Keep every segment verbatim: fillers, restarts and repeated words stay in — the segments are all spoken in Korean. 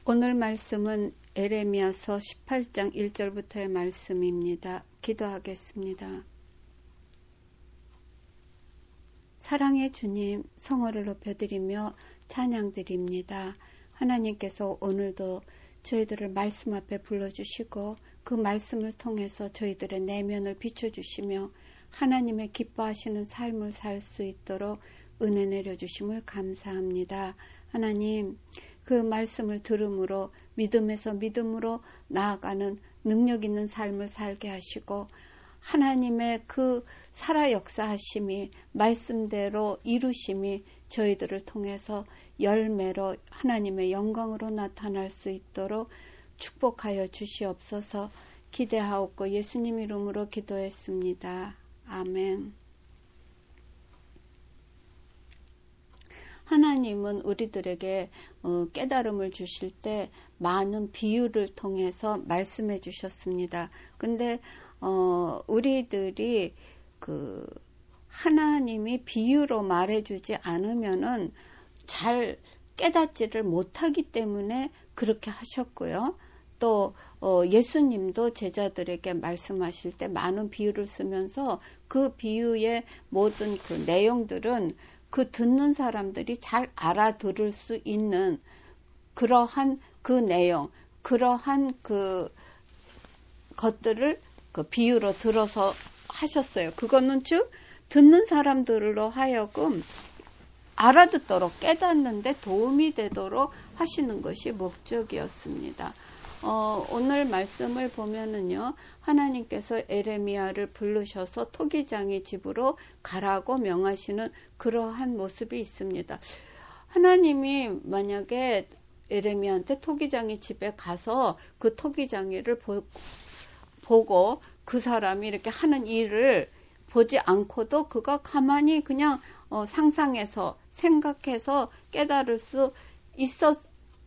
오늘 말씀은 에레미야서 십팔 장 일 절부터의 말씀입니다. 기도하겠습니다. 사랑의 주님, 성호를 높여드리며 찬양드립니다. 하나님께서 오늘도 저희들을 말씀 앞에 불러주시고 그 말씀을 통해서 저희들의 내면을 비춰주시며 하나님의 기뻐하시는 삶을 살 수 있도록 은혜 내려주심을 감사합니다. 하나님, 그 말씀을 들음으로 믿음에서 믿음으로 나아가는 능력 있는 삶을 살게 하시고 하나님의 그 살아 역사하심이 말씀대로 이루심이 저희들을 통해서 열매로 하나님의 영광으로 나타날 수 있도록 축복하여 주시옵소서. 기대하옵고 예수님 이름으로 기도했습니다. 아멘. 하나님은 우리들에게 깨달음을 주실 때 많은 비유를 통해서 말씀해 주셨습니다. 근데 어, 우리들이 그 하나님이 비유로 말해주지 않으면은 잘 깨닫지를 못하기 때문에 그렇게 하셨고요. 또 어, 예수님도 제자들에게 말씀하실 때 많은 비유를 쓰면서 그 비유의 모든 그 내용들은 그 듣는 사람들이 잘 알아들을 수 있는 그러한 그 내용, 그러한 그 것들을 그 비유로 들어서 하셨어요. 그거는 즉 듣는 사람들로 하여금 알아듣도록 깨닫는데 도움이 되도록 하시는 것이 목적이었습니다. 어, 오늘 말씀을 보면은요, 하나님께서 에레미야를 부르셔서 토기장의 집으로 가라고 명하시는 그러한 모습이 있습니다. 하나님이 만약에 에레미야한테 토기장의 집에 가서 그 토기장이를 보, 보고 그 사람이 이렇게 하는 일을 보지 않고도 그가 가만히 그냥 어, 상상해서 생각해서 깨달을 수 있었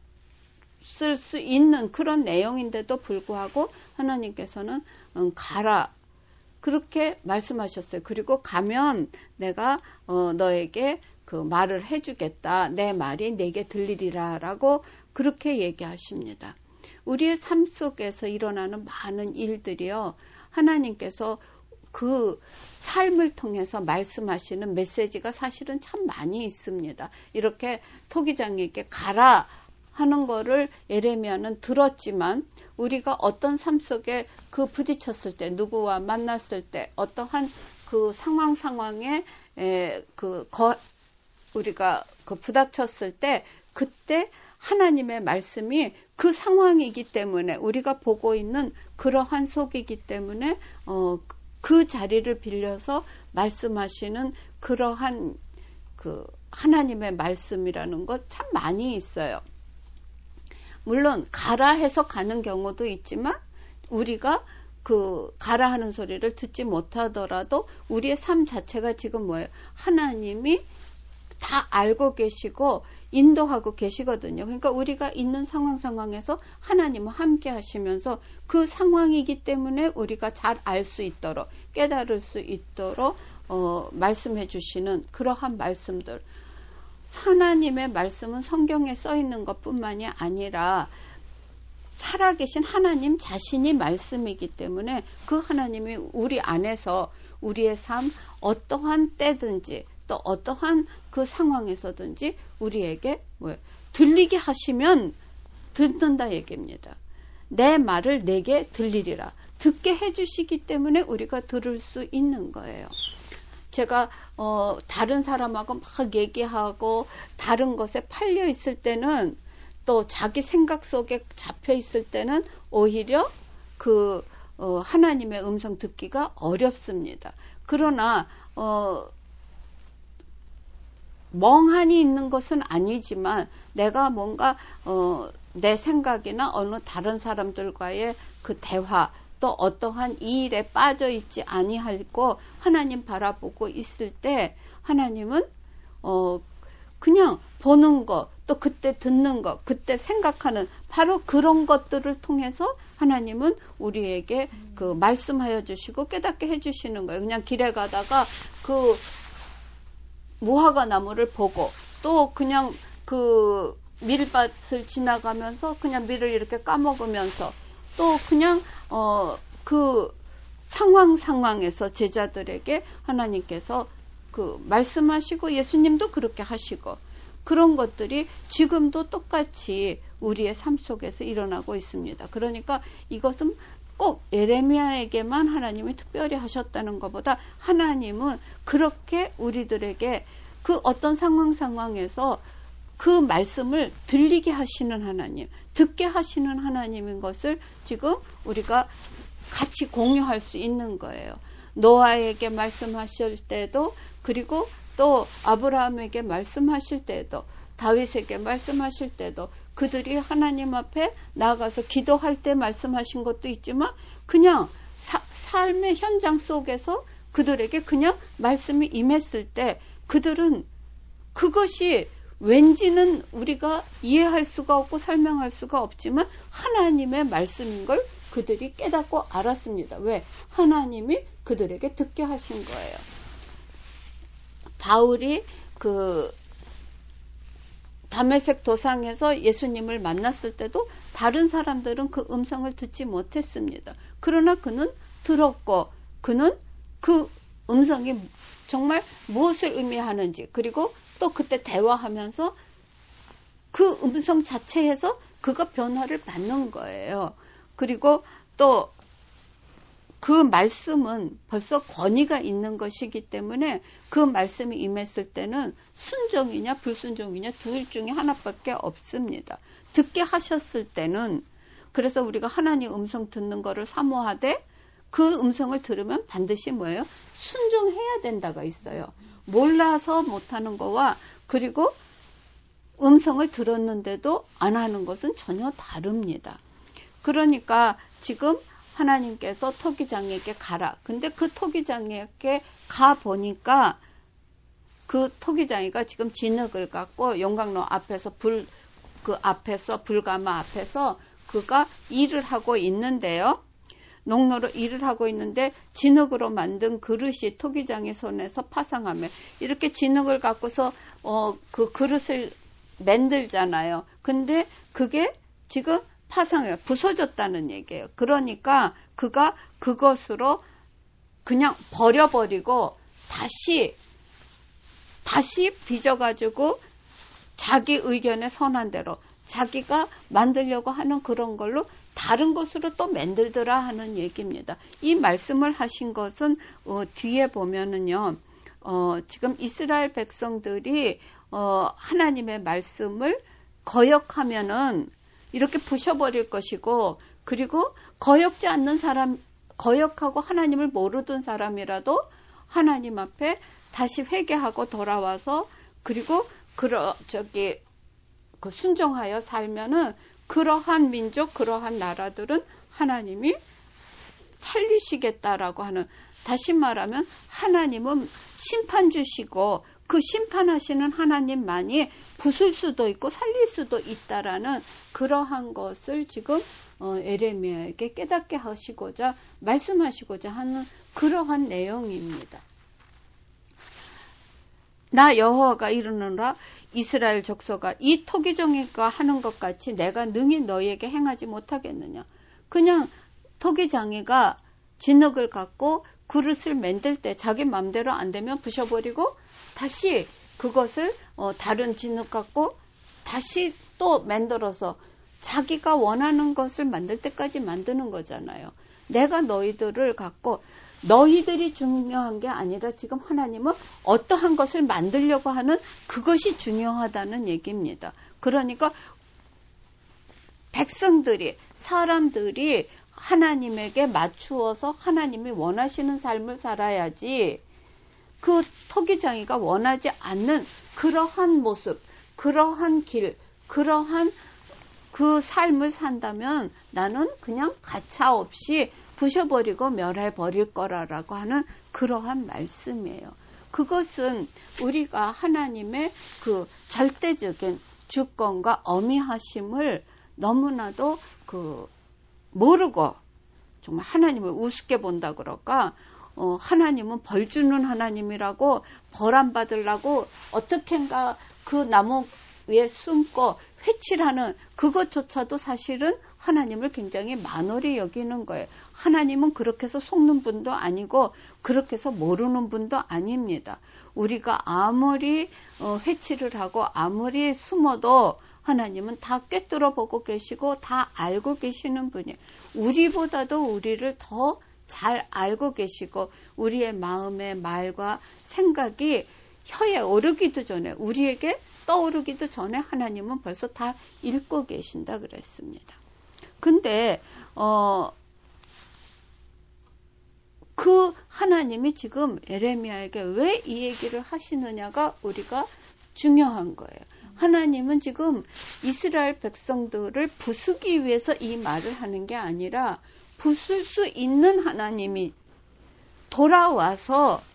쓸 수 있는 그런 내용인데도 불구하고 하나님께서는 음, 가라 그렇게 말씀하셨어요. 그리고 가면 내가 어, 너에게 그 말을 해주겠다. 내 말이 내게 들리리라 라고 그렇게 얘기하십니다. 우리의 삶 속에서 일어나는 많은 일들이요. 하나님께서 그 삶을 통해서 말씀하시는 메시지가 사실은 참 많이 있습니다. 이렇게 토기장에게 가라 하는 거를 에레미야는 들었지만 우리가 어떤 삶 속에 그 부딪혔을 때 누구와 만났을 때 어떠한 그 상황 상황에 에, 그 거, 우리가 그 부닥쳤을 때 그때 하나님의 말씀이 그 상황이기 때문에 우리가 보고 있는 그러한 속이기 때문에 어, 그 자리를 빌려서 말씀하시는 그러한 그 하나님의 말씀이라는 것 참 많이 있어요. 물론 가라 해서 가는 경우도 있지만 우리가 그 가라 하는 소리를 듣지 못하더라도 우리의 삶 자체가 지금 뭐예요? 하나님이 다 알고 계시고 인도하고 계시거든요. 그러니까 우리가 있는 상황 상황에서 하나님은 함께 하시면서 그 상황이기 때문에 우리가 잘 알 수 있도록 깨달을 수 있도록 어, 말씀해 주시는 그러한 말씀들. 하나님의 말씀은 성경에 써 있는 것뿐만이 아니라 살아계신 하나님 자신이 말씀이기 때문에 그 하나님이 우리 안에서 우리의 삶 어떠한 때든지 또 어떠한 그 상황에서든지 우리에게 뭐예요? 들리게 하시면 듣는다 얘기입니다. 내 말을 내게 들리리라. 듣게 해주시기 때문에 우리가 들을 수 있는 거예요. 제가 어, 다른 사람하고 막 얘기하고 다른 것에 팔려 있을 때는 또 자기 생각 속에 잡혀 있을 때는 오히려 그 어, 하나님의 음성 듣기가 어렵습니다. 그러나 어, 멍하니 있는 것은 아니지만 내가 뭔가 어, 내 생각이나 어느 다른 사람들과의 그 대화 또 어떠한 이 일에 빠져 있지 아니하고 하나님 바라보고 있을 때 하나님은 어 그냥 보는 거 또 그때 듣는 거 그때 생각하는 바로 그런 것들을 통해서 하나님은 우리에게 그 말씀하여 주시고 깨닫게 해주시는 거예요. 그냥 길에 가다가 그 무화과 나무를 보고 또 그냥 그 밀밭을 지나가면서 그냥 밀을 이렇게 까먹으면서 또 그냥 어, 그 상황 상황에서 제자들에게 하나님께서 그 말씀하시고 예수님도 그렇게 하시고 그런 것들이 지금도 똑같이 우리의 삶 속에서 일어나고 있습니다. 그러니까 이것은 꼭 예레미야에게만 하나님이 특별히 하셨다는 것보다 하나님은 그렇게 우리들에게 그 어떤 상황 상황에서 그 말씀을 들리게 하시는 하나님, 듣게 하시는 하나님인 것을 지금 우리가 같이 공유할 수 있는 거예요. 노아에게 말씀하실 때도 그리고 또 아브라함에게 말씀하실 때도 다윗에게 말씀하실 때도 그들이 하나님 앞에 나아가서 기도할 때 말씀하신 것도 있지만 그냥 사, 삶의 현장 속에서 그들에게 그냥 말씀이 임했을 때 그들은 그것이 왠지는 우리가 이해할 수가 없고 설명할 수가 없지만 하나님의 말씀인 걸 그들이 깨닫고 알았습니다. 왜? 하나님이 그들에게 듣게 하신 거예요. 바울이 그 다메섹 도상에서 예수님을 만났을 때도 다른 사람들은 그 음성을 듣지 못했습니다. 그러나 그는 들었고 그는 그 음성이 정말 무엇을 의미하는지 그리고 또 그때 대화하면서 그 음성 자체에서 그가 변화를 받는 거예요. 그리고 또 그 말씀은 벌써 권위가 있는 것이기 때문에 그 말씀이 임했을 때는 순종이냐 불순종이냐 둘 중에 하나밖에 없습니다. 듣게 하셨을 때는 그래서 우리가 하나님 음성 듣는 거를 사모하되 그 음성을 들으면 반드시 뭐예요? 순종해야 된다가 있어요. 몰라서 못하는 거와 그리고 음성을 들었는데도 안 하는 것은 전혀 다릅니다. 그러니까 지금 하나님께서 토기장에게 가라. 근데 그 토기장에게 가 보니까 그 토기장이가 지금 진흙을 갖고 용광로 앞에서 불, 그 앞에서 불가마 앞에서 그가 일을 하고 있는데요. 농로로 일을 하고 있는데 진흙으로 만든 그릇이 토기장의 손에서 파상하며 이렇게 진흙을 갖고서 어, 그 그릇을 만들잖아요. 근데 그게 지금 파상해요. 부서졌다는 얘기예요. 그러니까 그가 그것으로 그냥 버려버리고 다시 다시 빚어가지고 자기 의견에 선한 대로 자기가 만들려고 하는 그런 걸로 다른 것으로 또 만들더라 하는 얘기입니다. 이 말씀을 하신 것은 어, 뒤에 보면은요. 어, 지금 이스라엘 백성들이 어, 하나님의 말씀을 거역하면은 이렇게 부셔버릴 것이고 그리고 거역지 않는 사람 거역하고 하나님을 모르던 사람이라도 하나님 앞에 다시 회개하고 돌아와서 그리고 그러 저기 그 순종하여 살면은 그러한 민족 그러한 나라들은 하나님이 살리시겠다라고 하는 다시 말하면 하나님은 심판 주시고 그 심판하시는 하나님만이 부술 수도 있고 살릴 수도 있다라는 그러한 것을 지금 어, 예레미야에게 깨닫게 하시고자 말씀하시고자 하는 그러한 내용입니다. 나 여호와가 이르노라 이스라엘 족속아 이 토기장이가 하는 것 같이 내가 능히 너희에게 행하지 못하겠느냐. 그냥 토기장이가 진흙을 갖고 그릇을 만들 때 자기 맘대로 안 되면 부셔버리고 다시 그것을 어, 다른 진흙 갖고 다시 또 만들어서 자기가 원하는 것을 만들 때까지 만드는 거잖아요. 내가 너희들을 갖고 너희들이 중요한 게 아니라 지금 하나님은 어떠한 것을 만들려고 하는 그것이 중요하다는 얘기입니다. 그러니까 백성들이 사람들이 하나님에게 맞추어서 하나님이 원하시는 삶을 살아야지 그 토기장이가 원하지 않는 그러한 모습, 그러한 길, 그러한 그 삶을 산다면 나는 그냥 가차없이 부셔버리고 멸해버릴 거라라고 하는 그러한 말씀이에요. 그것은 우리가 하나님의 그 절대적인 주권과 어미하심을 너무나도 그 모르고 정말 하나님을 우습게 본다 그럴까? 어, 하나님은 벌 주는 하나님이라고 벌 안 받으려고 어떻게인가 그 나무 위에 숨고 회칠하는 그것조차도 사실은 하나님을 굉장히 만홀히 여기는 거예요. 하나님은 그렇게 해서 속는 분도 아니고 그렇게 해서 모르는 분도 아닙니다. 우리가 아무리 회칠을 하고 아무리 숨어도 하나님은 다 꿰뚫어 보고 계시고 다 알고 계시는 분이에요. 우리보다도 우리를 더 잘 알고 계시고 우리의 마음의 말과 생각이 혀에 오르기도 전에 우리에게 떠오르기도 전에 하나님은 벌써 다 읽고 계신다 그랬습니다. 근데 어, 그 하나님이 지금 에레미야에게 왜 이 얘기를 하시느냐가 우리가 중요한 거예요. 하나님은 지금 이스라엘 백성들을 부수기 위해서 이 말을 하는 게 아니라 부술 수 있는 하나님이 돌아와서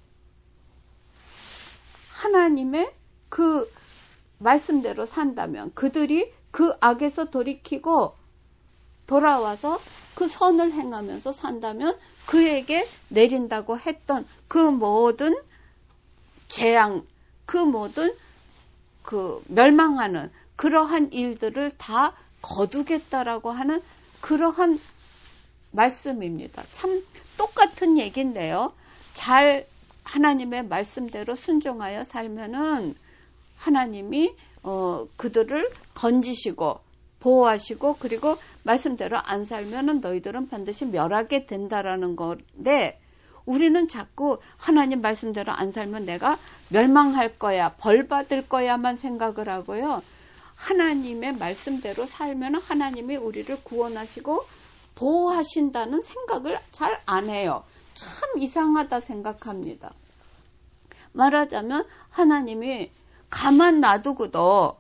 하나님의 그 말씀대로 산다면 그들이 그 악에서 돌이키고 돌아와서 그 선을 행하면서 산다면 그에게 내린다고 했던 그 모든 재앙, 그 모든 그 멸망하는 그러한 일들을 다 거두겠다라고 하는 그러한 말씀입니다. 참 똑같은 얘기인데요. 잘 하나님의 말씀대로 순종하여 살면은 하나님이 어, 그들을 건지시고 보호하시고 그리고 말씀대로 안 살면은 너희들은 반드시 멸하게 된다라는 건데 우리는 자꾸 하나님 말씀대로 안 살면 내가 멸망할 거야, 벌 받을 거야만 생각을 하고요. 하나님의 말씀대로 살면 하나님이 우리를 구원하시고 보호하신다는 생각을 잘 안 해요. 참 이상하다 생각합니다. 말하자면 하나님이 가만 놔두고도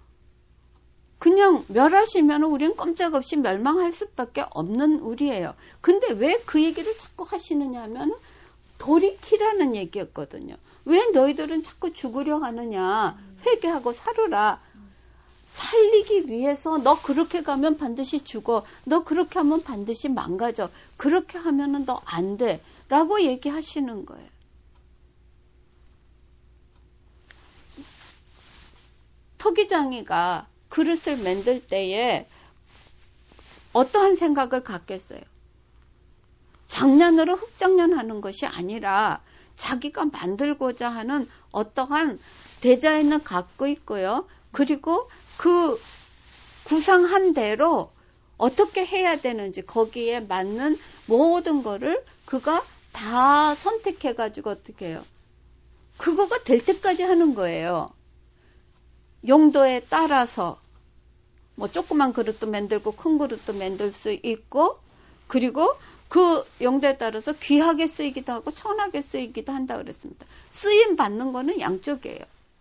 그냥 멸하시면 우리는 꼼짝없이 멸망할 수밖에 없는 우리예요. 근데 왜 그 얘기를 자꾸 하시느냐 하면 돌이키라는 얘기였거든요. 왜 너희들은 자꾸 죽으려 하느냐. 회개하고 살으라. 살리기 위해서 너 그렇게 가면 반드시 죽어. 너 그렇게 하면 반드시 망가져. 그렇게 하면은 너 안 돼. 라고 얘기하시는 거예요. 토기장이가 그릇을 만들 때에 어떠한 생각을 갖겠어요? 장난으로 흙장난하는 것이 아니라 자기가 만들고자 하는 어떠한 디자인을 갖고 있고요. 그리고 그 구상한 대로 어떻게 해야 되는지 거기에 맞는 모든 거를 그가 다 선택해가지고 어떻게 해요? 그거가 될 때까지 하는 거예요. 용도에 따라서 뭐 조그만 그릇도 만들고 큰 그릇도 만들 수 있고 그리고 그 용도에 따라서 귀하게 쓰이기도 하고 천하게 쓰이기도 한다 그랬습니다. 쓰임 받는 거는 양쪽이에요.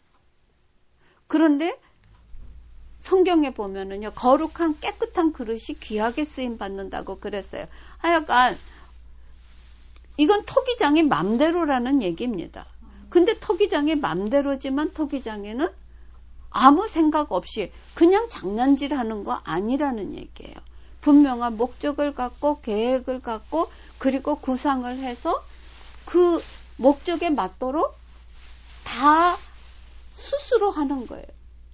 그런데 성경에 보면은요, 거룩한 깨끗한 그릇이 귀하게 쓰임 받는다고 그랬어요. 하여간 이건 토기장의 맘대로라는 얘기입니다. 근데 토기장의 맘대로지만 토기장에는 아무 생각 없이 그냥 장난질하는 거 아니라는 얘기예요. 분명한 목적을 갖고 계획을 갖고 그리고 구상을 해서 그 목적에 맞도록 다 스스로 하는 거예요.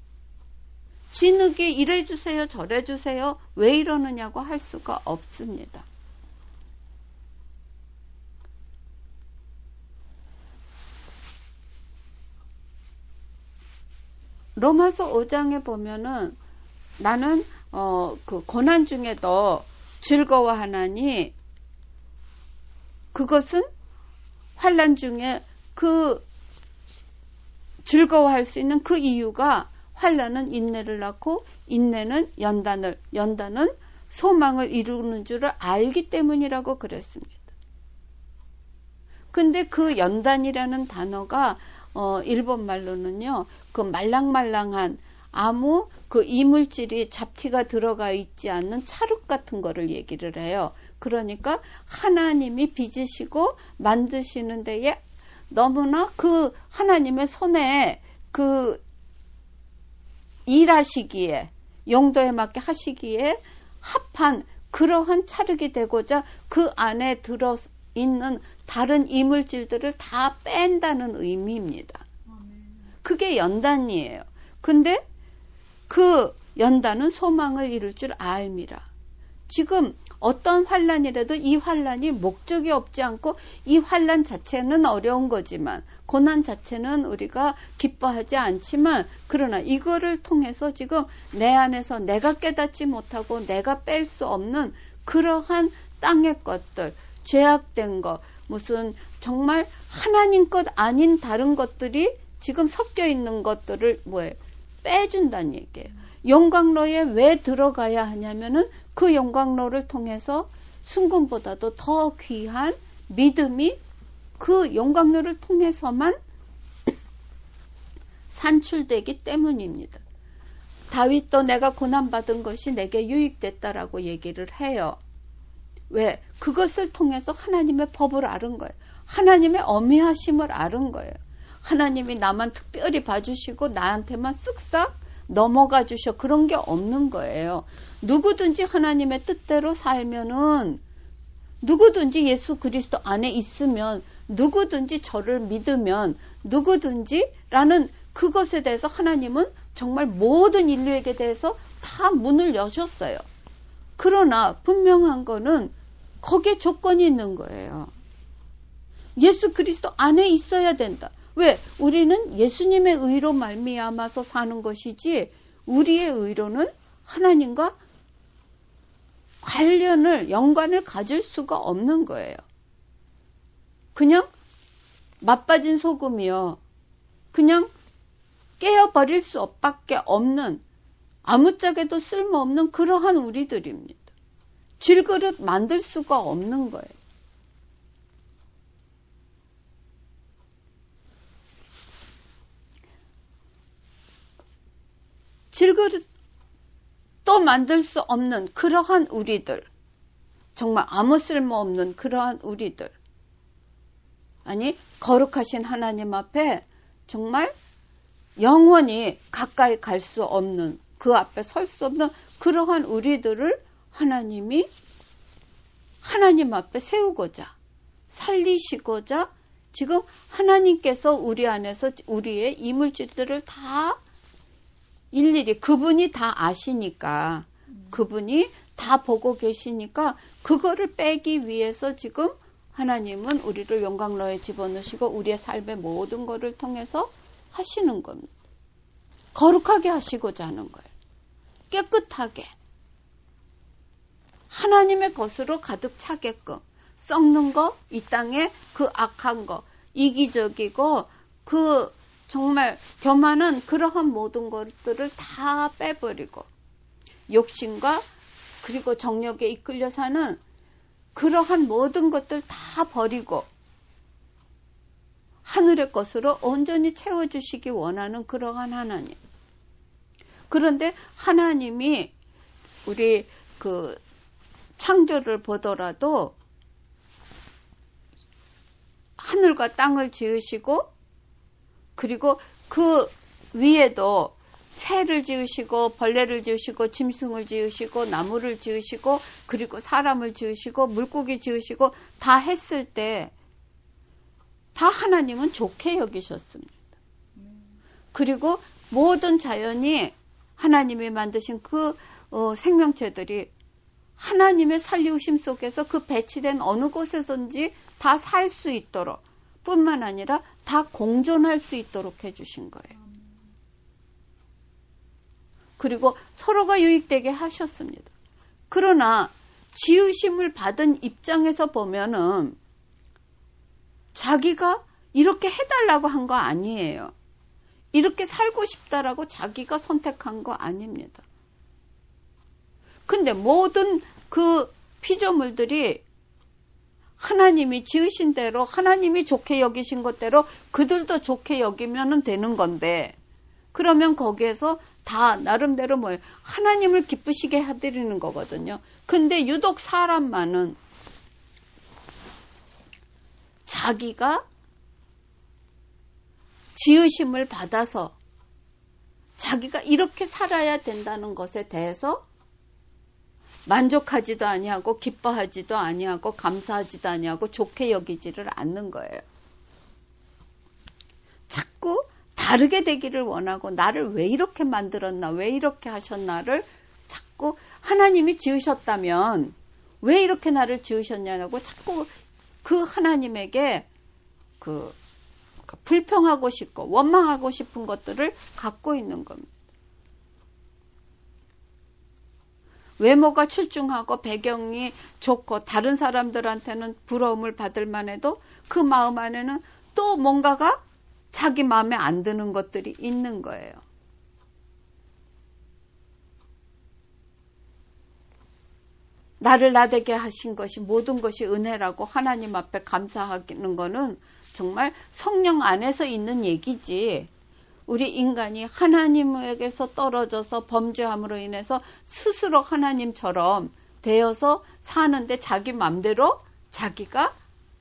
진흙이 이래 주세요, 저래 주세요, 왜 이러느냐고 할 수가 없습니다. 로마서 오 장에 보면은 나는 어, 그 고난 중에도 즐거워하나니 그것은 환난 중에 그 즐거워할 수 있는 그 이유가 환난은 인내를 낳고 인내는 연단을 연단은 소망을 이루는 줄을 알기 때문이라고 그랬습니다. 근데 그 연단이라는 단어가 어, 일본 말로는요, 그 말랑말랑한 아무 그 이물질이 잡티가 들어가 있지 않는 찰흙 같은 거를 얘기를 해요. 그러니까 하나님이 빚으시고 만드시는 데에 너무나 그 하나님의 손에 그 일하시기에 용도에 맞게 하시기에 합한 그러한 찰흙이 되고자 그 안에 들어 있는 다른 이물질들을 다 뺀다는 의미입니다. 그게 연단이에요. 근데 그 연단은 소망을 이룰 줄 알미라. 지금 어떤 환란이라도 이 환란이 목적이 없지 않고 이 환란 자체는 어려운 거지만 고난 자체는 우리가 기뻐하지 않지만 그러나 이거를 통해서 지금 내 안에서 내가 깨닫지 못하고 내가 뺄 수 없는 그러한 땅의 것들, 죄악된 것, 무슨 정말 하나님 것 아닌 다른 것들이 지금 섞여 있는 것들을 뭐예요? 빼준다는 얘기예요. 영광로에 왜 들어가야 하냐면은 그 영광로를 통해서 순금보다도 더 귀한 믿음이 그 영광로를 통해서만 산출되기 때문입니다. 다윗도 내가 고난받은 것이 내게 유익됐다라고 얘기를 해요. 왜? 그것을 통해서 하나님의 법을 알은 거예요. 하나님의 어미하심을 알은 거예요. 하나님이 나만 특별히 봐주시고 나한테만 쓱싹 넘어가 주셔. 그런 게 없는 거예요. 누구든지 하나님의 뜻대로 살면은 누구든지 예수 그리스도 안에 있으면 누구든지 저를 믿으면 누구든지 라는 그것에 대해서 하나님은 정말 모든 인류에게 대해서 다 문을 여셨어요. 그러나 분명한 거는 거기에 조건이 있는 거예요. 예수 그리스도 안에 있어야 된다. 왜? 우리는 예수님의 의로 말미암아서 사는 것이지 우리의 의로는 하나님과 관련을, 연관을 가질 수가 없는 거예요. 그냥 맛빠진 소금이요. 그냥 깨어버릴 수 밖에 없는 아무짝에도 쓸모없는 그러한 우리들입니다. 질그릇 만들 수가 없는 거예요. 질그릇 또 만들 수 없는 그러한 우리들, 정말 아무 쓸모없는 그러한 우리들, 아니 거룩하신 하나님 앞에 정말 영원히 가까이 갈 수 없는, 그 앞에 설 수 없는 그러한 우리들을 하나님이 하나님 앞에 세우고자, 살리시고자 지금 하나님께서 우리 안에서 우리의 이물질들을 다 일일이 그분이 다 아시니까, 그분이 다 보고 계시니까 그거를 빼기 위해서 지금 하나님은 우리를 영광로에 집어넣으시고 우리의 삶의 모든 것을 통해서 하시는 겁니다. 거룩하게 하시고자 하는 거예요. 깨끗하게. 하나님의 것으로 가득 차게끔. 썩는 거, 이 땅에 그 악한 거, 이기적이고 그 정말 교만한 그러한 모든 것들을 다 빼버리고 욕심과 그리고 정욕에 이끌려 사는 그러한 모든 것들 다 버리고 하늘의 것으로 온전히 채워주시기 원하는 그러한 하나님. 그런데 하나님이 우리 그 창조를 보더라도 하늘과 땅을 지으시고 그리고 그 위에도 새를 지으시고 벌레를 지으시고 짐승을 지으시고 나무를 지으시고 그리고 사람을 지으시고 물고기 지으시고 다 했을 때 다 하나님은 좋게 여기셨습니다. 그리고 모든 자연이 하나님이 만드신 그 어, 생명체들이 하나님의 살리우심 속에서 그 배치된 어느 곳에선지 다 살 수 있도록 뿐만 아니라 다 공존할 수 있도록 해주신 거예요. 그리고 서로가 유익되게 하셨습니다. 그러나 지으심을 받은 입장에서 보면은 자기가 이렇게 해달라고 한 거 아니에요. 이렇게 살고 싶다라고 자기가 선택한 거 아닙니다. 근데 모든 그 피조물들이 하나님이 지으신 대로 하나님이 좋게 여기신 것대로 그들도 좋게 여기면 되는 건데 그러면 거기에서 다 나름대로 뭐예요? 하나님을 기쁘시게 해드리는 거거든요. 근데 유독 사람만은 자기가 지으심을 받아서 자기가 이렇게 살아야 된다는 것에 대해서 만족하지도 아니하고 기뻐하지도 아니하고 감사하지도 아니하고 좋게 여기지를 않는 거예요. 자꾸 다르게 되기를 원하고 나를 왜 이렇게 만들었나, 왜 이렇게 하셨나를 자꾸 하나님이 지으셨다면 왜 이렇게 나를 지으셨냐고 자꾸 그 하나님에게 그 불평하고 싶고 원망하고 싶은 것들을 갖고 있는 겁니다. 외모가 출중하고 배경이 좋고 다른 사람들한테는 부러움을 받을 만해도 그 마음 안에는 또 뭔가가 자기 마음에 안 드는 것들이 있는 거예요. 나를 나되게 하신 것이 모든 것이 은혜라고 하나님 앞에 감사하는 거는 정말 성령 안에서 있는 얘기지. 우리 인간이 하나님에게서 떨어져서 범죄함으로 인해서 스스로 하나님처럼 되어서 사는데 자기 맘대로 자기가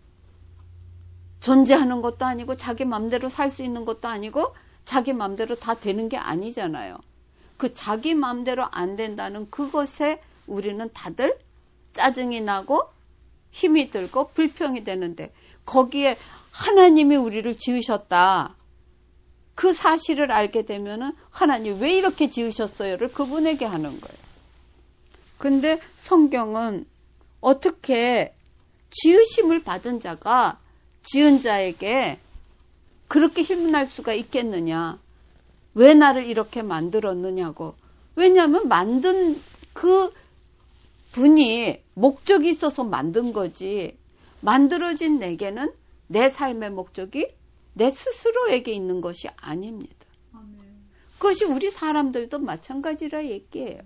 존재하는 것도 아니고 자기 맘대로 살 수 있는 것도 아니고 자기 맘대로 다 되는 게 아니잖아요. 그 자기 맘대로 안 된다는 그것에 우리는 다들 짜증이 나고 힘이 들고 불평이 되는데 거기에 하나님이 우리를 지으셨다. 그 사실을 알게 되면은 하나님 왜 이렇게 지으셨어요를 그분에게 하는 거예요. 근데 성경은 어떻게 지으심을 받은 자가 지은 자에게 그렇게 힘날 수가 있겠느냐. 왜 나를 이렇게 만들었느냐고. 왜냐하면 만든 그 분이 목적이 있어서 만든 거지. 만들어진 내게는 내 삶의 목적이 내 스스로에게 있는 것이 아닙니다. 아멘. 그것이 우리 사람들도 마찬가지라 얘기해요.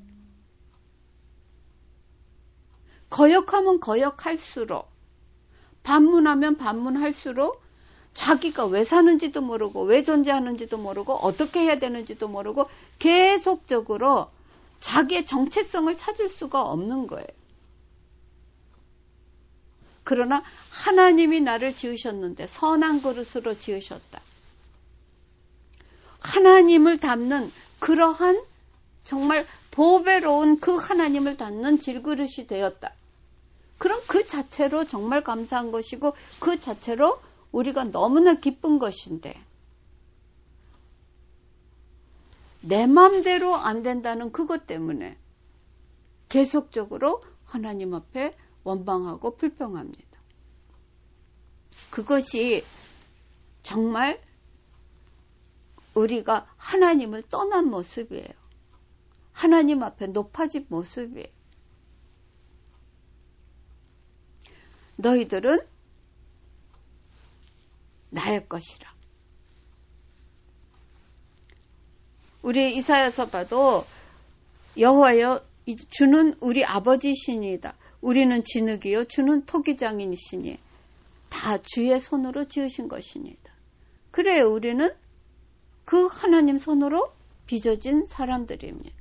거역하면 거역할수록, 반문하면 반문할수록 자기가 왜 사는지도 모르고 왜 존재하는지도 모르고 어떻게 해야 되는지도 모르고 계속적으로 자기의 정체성을 찾을 수가 없는 거예요. 그러나 하나님이 나를 지으셨는데 선한 그릇으로 지으셨다. 하나님을 닮는 그러한 정말 보배로운 그 하나님을 닮는 질그릇이 되었다. 그럼 그 자체로 정말 감사한 것이고 그 자체로 우리가 너무나 기쁜 것인데 내 맘대로 안 된다는 그것 때문에 계속적으로 하나님 앞에 원망하고 불평합니다. 그것이 정말 우리가 하나님을 떠난 모습이에요. 하나님 앞에 높아진 모습이에요. 너희들은 나의 것이라. 우리 이사야서 봐도 여호와여 주는 우리 아버지시니이다. 우리는 진흙이요 주는 토기장이시니 다 주의 손으로 지으신 것이니다. 그래요. 우리는 그 하나님 손으로 빚어진 사람들입니다.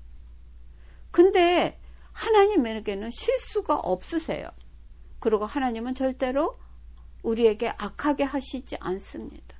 근데 하나님에게는 실수가 없으세요. 그리고 하나님은 절대로 우리에게 악하게 하시지 않습니다.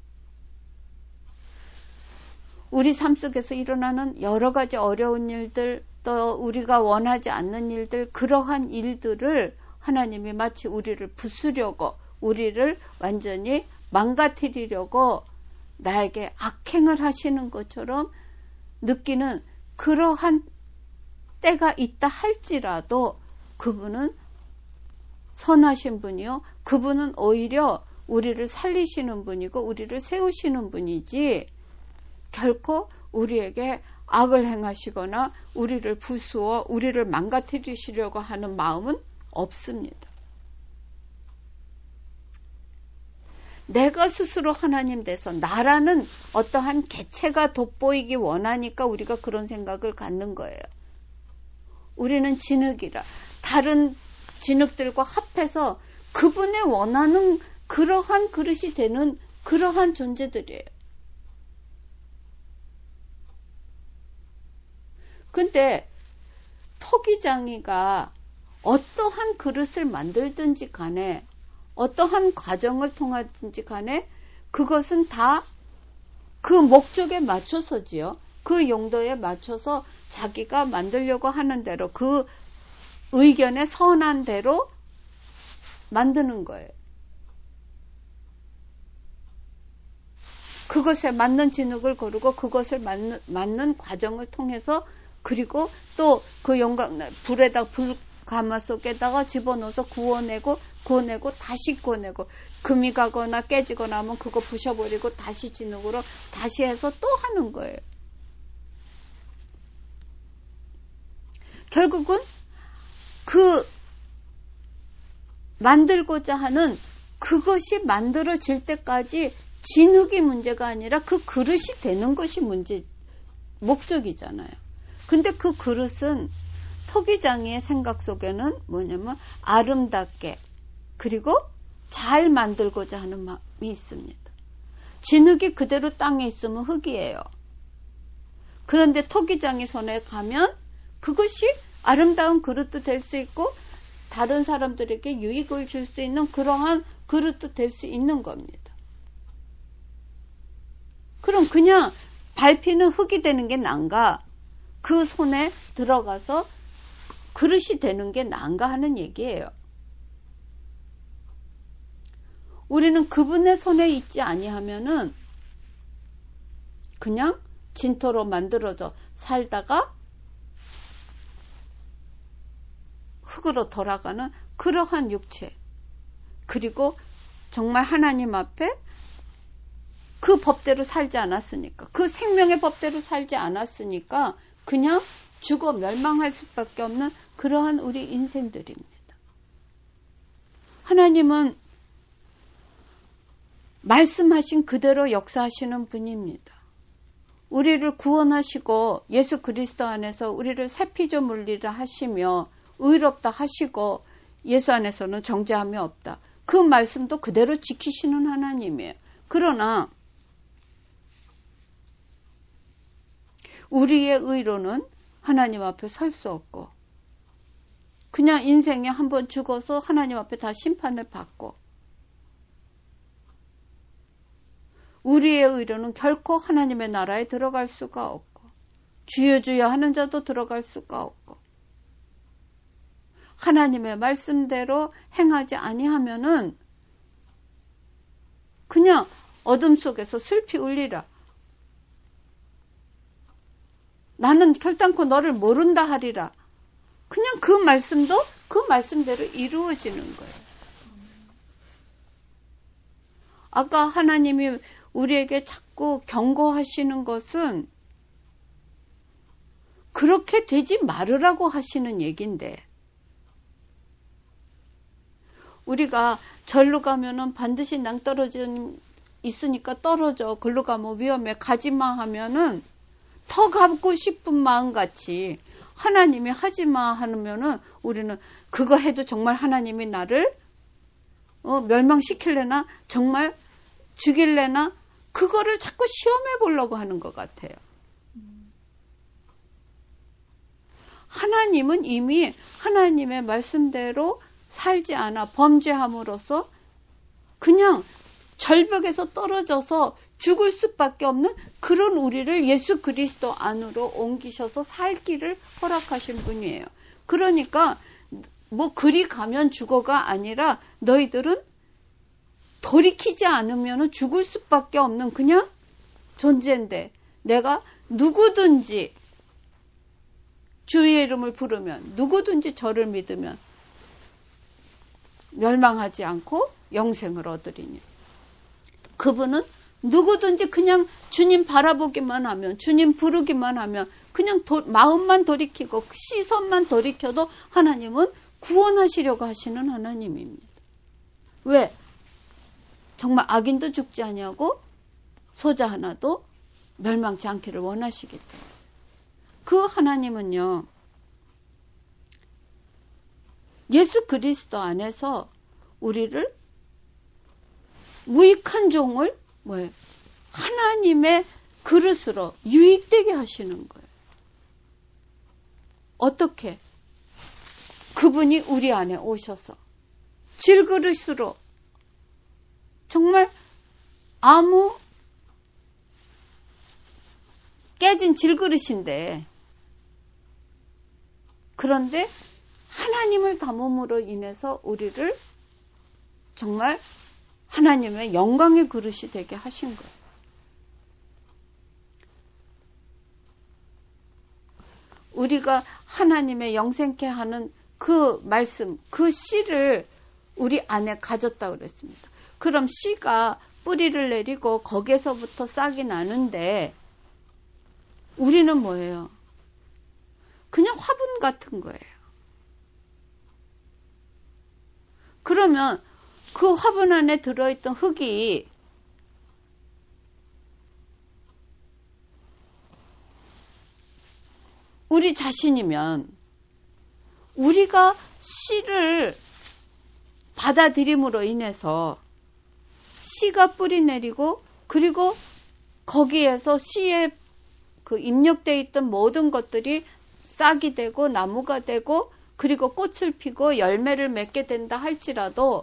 우리 삶 속에서 일어나는 여러 가지 어려운 일들, 또 우리가 원하지 않는 일들, 그러한 일들을 하나님이 마치 우리를 부수려고, 우리를 완전히 망가뜨리려고 나에게 악행을 하시는 것처럼 느끼는 그러한 때가 있다 할지라도 그분은 선하신 분이요. 그분은 오히려 우리를 살리시는 분이고 우리를 세우시는 분이지 결코 우리에게 악을 행하시거나 우리를 부수어 우리를 망가뜨리시려고 하는 마음은 없습니다. 내가 스스로 하나님 돼서 나라는 어떠한 개체가 돋보이기 원하니까 우리가 그런 생각을 갖는 거예요. 우리는 진흙이라 다른 진흙들과 합해서 그분의 원하는 그러한 그릇이 되는 그러한 존재들이에요. 근데 토기장이가 어떠한 그릇을 만들든지 간에 어떠한 과정을 통하든지 간에 그것은 다 그 목적에 맞춰서지요. 그 용도에 맞춰서 자기가 만들려고 하는 대로 그 의견에 선한 대로 만드는 거예요. 그것에 맞는 진흙을 고르고 그것을 맞는, 맞는 과정을 통해서 그리고 또 그 용광 불에다 불 가마솥에다가 집어넣어서 구워내고 구워내고 다시 구워내고 금이 가거나 깨지거나 하면 그거 부셔버리고 다시 진흙으로 다시 해서 또 하는 거예요. 결국은 그 만들고자 하는 그것이 만들어질 때까지 진흙이 문제가 아니라 그 그릇이 되는 것이 문제, 목적이잖아요. 근데 그 그릇은 토기장이의 생각 속에는 뭐냐면 아름답게 그리고 잘 만들고자 하는 마음이 있습니다. 진흙이 그대로 땅에 있으면 흙이에요. 그런데 토기장의 손에 가면 그것이 아름다운 그릇도 될 수 있고 다른 사람들에게 유익을 줄 수 있는 그러한 그릇도 될 수 있는 겁니다. 그럼 그냥 밟히는 흙이 되는 게 난가? 그 손에 들어가서 그릇이 되는 게 난가 하는 얘기예요. 우리는 그분의 손에 있지 아니하면은 그냥 진토로 만들어져 살다가 흙으로 돌아가는 그러한 육체. 그리고 정말 하나님 앞에 그 법대로 살지 않았으니까, 그 생명의 법대로 살지 않았으니까 그냥 죽어 멸망할 수밖에 없는 그러한 우리 인생들입니다. 하나님은 말씀하신 그대로 역사하시는 분입니다. 우리를 구원하시고 예수 그리스도 안에서 우리를 새 피조물이라 하시며 의롭다 하시고 예수 안에서는 정죄함이 없다. 그 말씀도 그대로 지키시는 하나님이에요. 그러나 우리의 의로는 하나님 앞에 설 수 없고 그냥 인생에 한번 죽어서 하나님 앞에 다 심판을 받고 우리의 의로는 결코 하나님의 나라에 들어갈 수가 없고 주여 주여 하는 자도 들어갈 수가 없고 하나님의 말씀대로 행하지 아니하면은 그냥 어둠 속에서 슬피 울리라. 나는 결단코 너를 모른다 하리라. 그냥 그 말씀도 그 말씀대로 이루어지는 거예요. 아까 하나님이 우리에게 자꾸 경고하시는 것은 그렇게 되지 말으라고 하시는 얘기인데 우리가 절로 가면은 반드시 낭떠러짐 있으니까 떨어져. 글로 가면 위험해. 가지마 하면은 더 가고 싶은 마음같이 하나님이 하지마 하면은 우리는 그거 해도 정말 하나님이 나를 어, 멸망시킬래나 정말 죽일래나 그거를 자꾸 시험해 보려고 하는 것 같아요. 하나님은 이미 하나님의 말씀대로 살지 않아 범죄함으로써 그냥 절벽에서 떨어져서 죽을 수밖에 없는 그런 우리를 예수 그리스도 안으로 옮기셔서 살 길을 허락하신 분이에요. 그러니까 뭐 그리 가면 죽어가 아니라 너희들은 돌이키지 않으면 죽을 수밖에 없는 그냥 존재인데 내가 누구든지 주의 이름을 부르면 누구든지 저를 믿으면 멸망하지 않고 영생을 얻으리니. 그분은 누구든지 그냥 주님 바라보기만 하면 주님 부르기만 하면 그냥 도, 마음만 돌이키고 시선만 돌이켜도 하나님은 구원하시려고 하시는 하나님입니다. 왜? 정말 악인도 죽지 아니하고 소자 하나도 멸망치 않기를 원하시기 때문에. 그 하나님은요. 예수 그리스도 안에서 우리를 무익한 종을 뭐예요? 하나님의 그릇으로 유익되게 하시는 거예요. 어떻게? 그분이 우리 안에 오셔서 질그릇으로 정말 아무 깨진 질그릇인데 그런데 하나님을 담음으로 인해서 우리를 정말 하나님의 영광의 그릇이 되게 하신 거예요. 우리가 하나님의 영생케 하는 그 말씀, 그 씨를 우리 안에 가졌다 그랬습니다. 그럼 씨가 뿌리를 내리고 거기에서부터 싹이 나는데 우리는 뭐예요? 그냥 화분 같은 거예요. 그러면 그 화분 안에 들어있던 흙이 우리 자신이면 우리가 씨를 받아들임으로 인해서 씨가 뿌리 내리고 그리고 거기에서 씨에 그 입력되어 있던 모든 것들이 싹이 되고 나무가 되고 그리고 꽃을 피고 열매를 맺게 된다 할지라도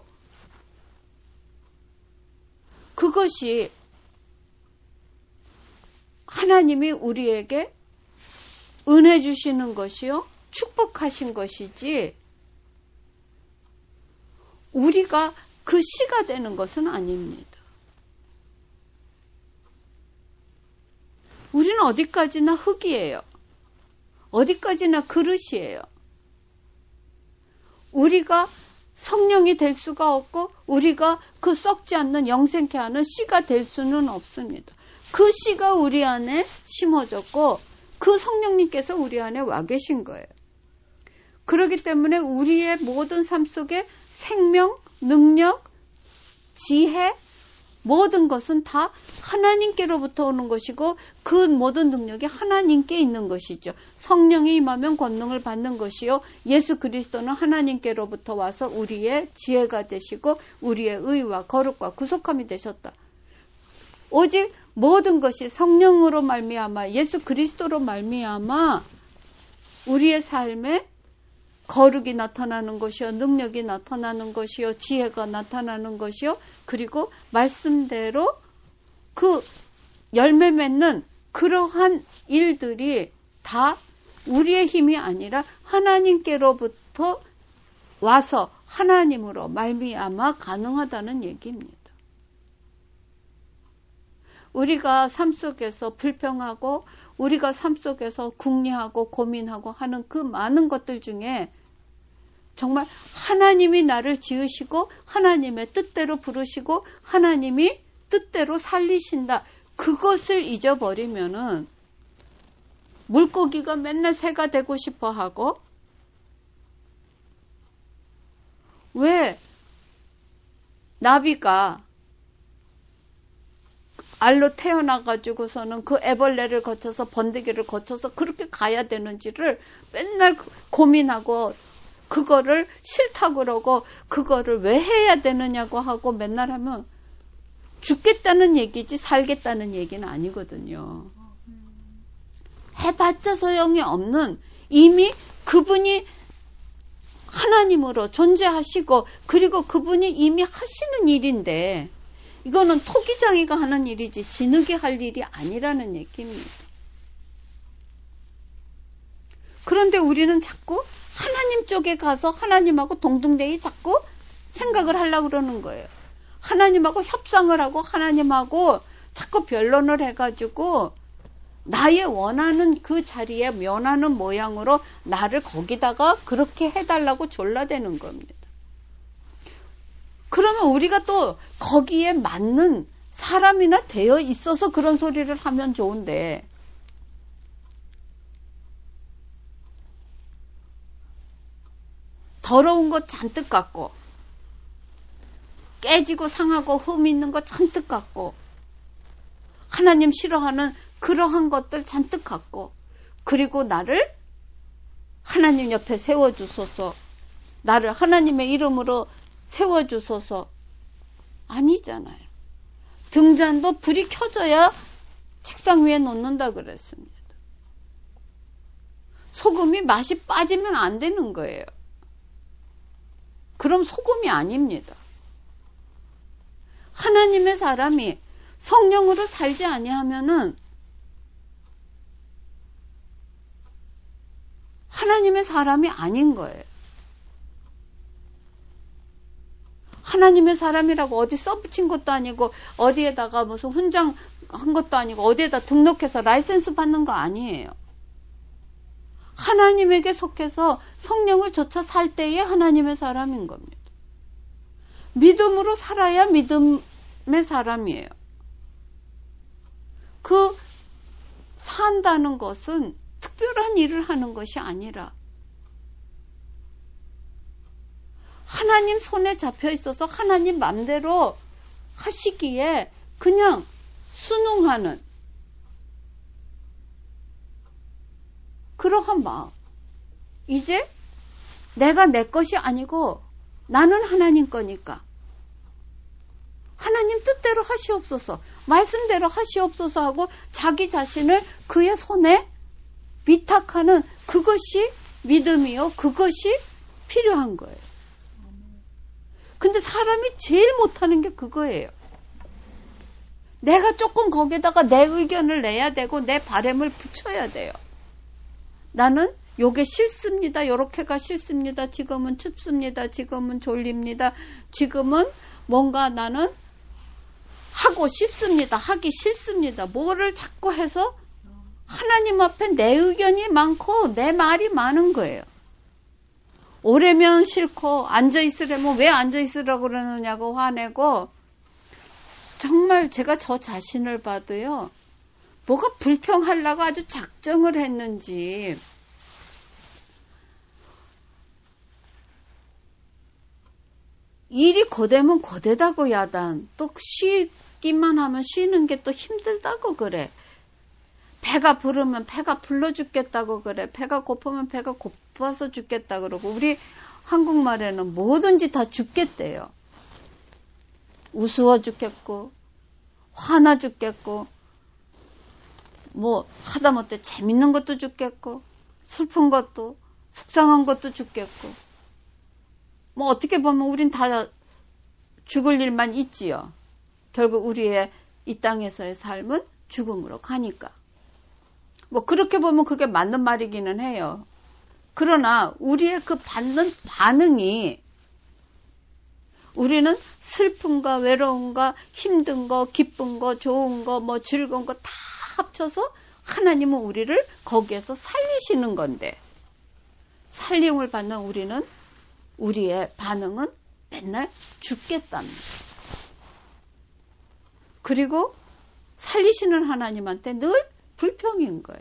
그것이 하나님이 우리에게 은혜 주시는 것이요 축복하신 것이지 우리가 그 씨가 되는 것은 아닙니다. 우리는 어디까지나 흙이에요. 어디까지나 그릇이에요. 우리가 성령이 될 수가 없고 우리가 그 썩지 않는 영생케 하는 씨가 될 수는 없습니다. 그 씨가 우리 안에 심어졌고 그 성령님께서 우리 안에 와 계신 거예요. 그렇기 때문에 우리의 모든 삶 속에 생명, 능력, 지혜, 모든 것은 다 하나님께로부터 오는 것이고 그 모든 능력이 하나님께 있는 것이죠. 성령이 임하면 권능을 받는 것이요. 예수 그리스도는 하나님께로부터 와서 우리의 지혜가 되시고 우리의 의와 거룩과 구속함이 되셨다. 오직 모든 것이 성령으로 말미암아 예수 그리스도로 말미암아 우리의 삶에 거룩이 나타나는 것이요, 능력이 나타나는 것이요, 지혜가 나타나는 것이요, 그리고 말씀대로 그 열매 맺는 그러한 일들이 다 우리의 힘이 아니라 하나님께로부터 와서 하나님으로 말미암아 가능하다는 얘기입니다. 우리가 삶 속에서 불평하고 우리가 삶 속에서 궁리하고 고민하고 하는 그 많은 것들 중에 정말 하나님이 나를 지으시고 하나님의 뜻대로 부르시고 하나님이 뜻대로 살리신다. 그것을 잊어버리면은 물고기가 맨날 새가 되고 싶어 하고 왜 나비가 알로 태어나가지고서는 그 애벌레를 거쳐서 번데기를 거쳐서 그렇게 가야 되는지를 맨날 고민하고 그거를 싫다고 그러고 그거를 왜 해야 되느냐고 하고 맨날 하면 죽겠다는 얘기지 살겠다는 얘기는 아니거든요. 해봤자 소용이 없는 이미 그분이 하나님으로 존재하시고 그리고 그분이 이미 하시는 일인데 이거는 토기장이가 하는 일이지 진흙이 할 일이 아니라는 얘기입니다. 그런데 우리는 자꾸 하나님 쪽에 가서 하나님하고 동등되이 자꾸 생각을 하려고 그러는 거예요. 하나님하고 협상을 하고 하나님하고 자꾸 변론을 해가지고 나의 원하는 그 자리에 면하는 모양으로 나를 거기다가 그렇게 해달라고 졸라대는 겁니다. 그러면 우리가 또 거기에 맞는 사람이나 되어 있어서 그런 소리를 하면 좋은데 더러운 것 잔뜩 갖고 깨지고 상하고 흠 있는 것 잔뜩 갖고 하나님 싫어하는 그러한 것들 잔뜩 갖고 그리고 나를 하나님 옆에 세워주소서 나를 하나님의 이름으로 세워주소서 아니잖아요. 등잔도 불이 켜져야 책상 위에 놓는다 그랬습니다. 소금이 맛이 빠지면 안 되는 거예요. 그럼 소금이 아닙니다. 하나님의 사람이 성령으로 살지 아니하면은 하나님의 사람이 아닌 거예요. 하나님의 사람이라고 어디 써붙인 것도 아니고 어디에다가 무슨 훈장 한 것도 아니고 어디에다 등록해서 라이센스 받는 거 아니에요. 하나님에게 속해서 성령을 좇아 살 때에 하나님의 사람인 겁니다. 믿음으로 살아야 믿음의 사람이에요. 그 산다는 것은 특별한 일을 하는 것이 아니라 하나님 손에 잡혀 있어서 하나님 맘대로 하시기에 그냥 순응하는 그러한 마음. 이제 내가 내 것이 아니고 나는 하나님 거니까 하나님 뜻대로 하시옵소서, 말씀대로 하시옵소서 하고 자기 자신을 그의 손에 위탁하는 그것이 믿음이요, 그것이 필요한 거예요. 근데 사람이 제일 못하는 게 그거예요. 내가 조금 거기다가 내 의견을 내야 되고 내 바람을 붙여야 돼요. 나는 요게 싫습니다. 요렇게가 싫습니다. 지금은 춥습니다. 지금은 졸립니다. 지금은 뭔가 나는 하고 싶습니다. 하기 싫습니다. 뭐를 자꾸 해서 하나님 앞에 내 의견이 많고 내 말이 많은 거예요. 오래면 싫고 앉아있으려면 왜 앉아있으라고 그러느냐고 화내고, 정말 제가 저 자신을 봐도요, 뭐가 불평하려고 아주 작정을 했는지 일이 고되면 고되다고 야단, 또 쉬기만 하면 쉬는 게 또 힘들다고 그래. 배가 부르면 배가 불러 죽겠다고 그래. 배가 고프면 배가 고파서 죽겠다 그러고, 우리 한국말에는 뭐든지 다 죽겠대요. 우스워 죽겠고 화나 죽겠고 뭐 하다못해 재밌는 것도 죽겠고 슬픈 것도 속상한 것도 죽겠고, 뭐 어떻게 보면 우린 다 죽을 일만 있지요. 결국 우리의 이 땅에서의 삶은 죽음으로 가니까. 뭐 그렇게 보면 그게 맞는 말이기는 해요. 그러나 우리의 그 받는 반응이, 우리는 슬픔과 외로움과 힘든 거, 기쁜 거, 좋은 거, 뭐 즐거운 거 다 합쳐서 하나님은 우리를 거기에서 살리시는 건데, 살림을 받는 우리는, 우리의 반응은 맨날 죽겠답니다. 그리고 살리시는 하나님한테 늘 불평인 거예요.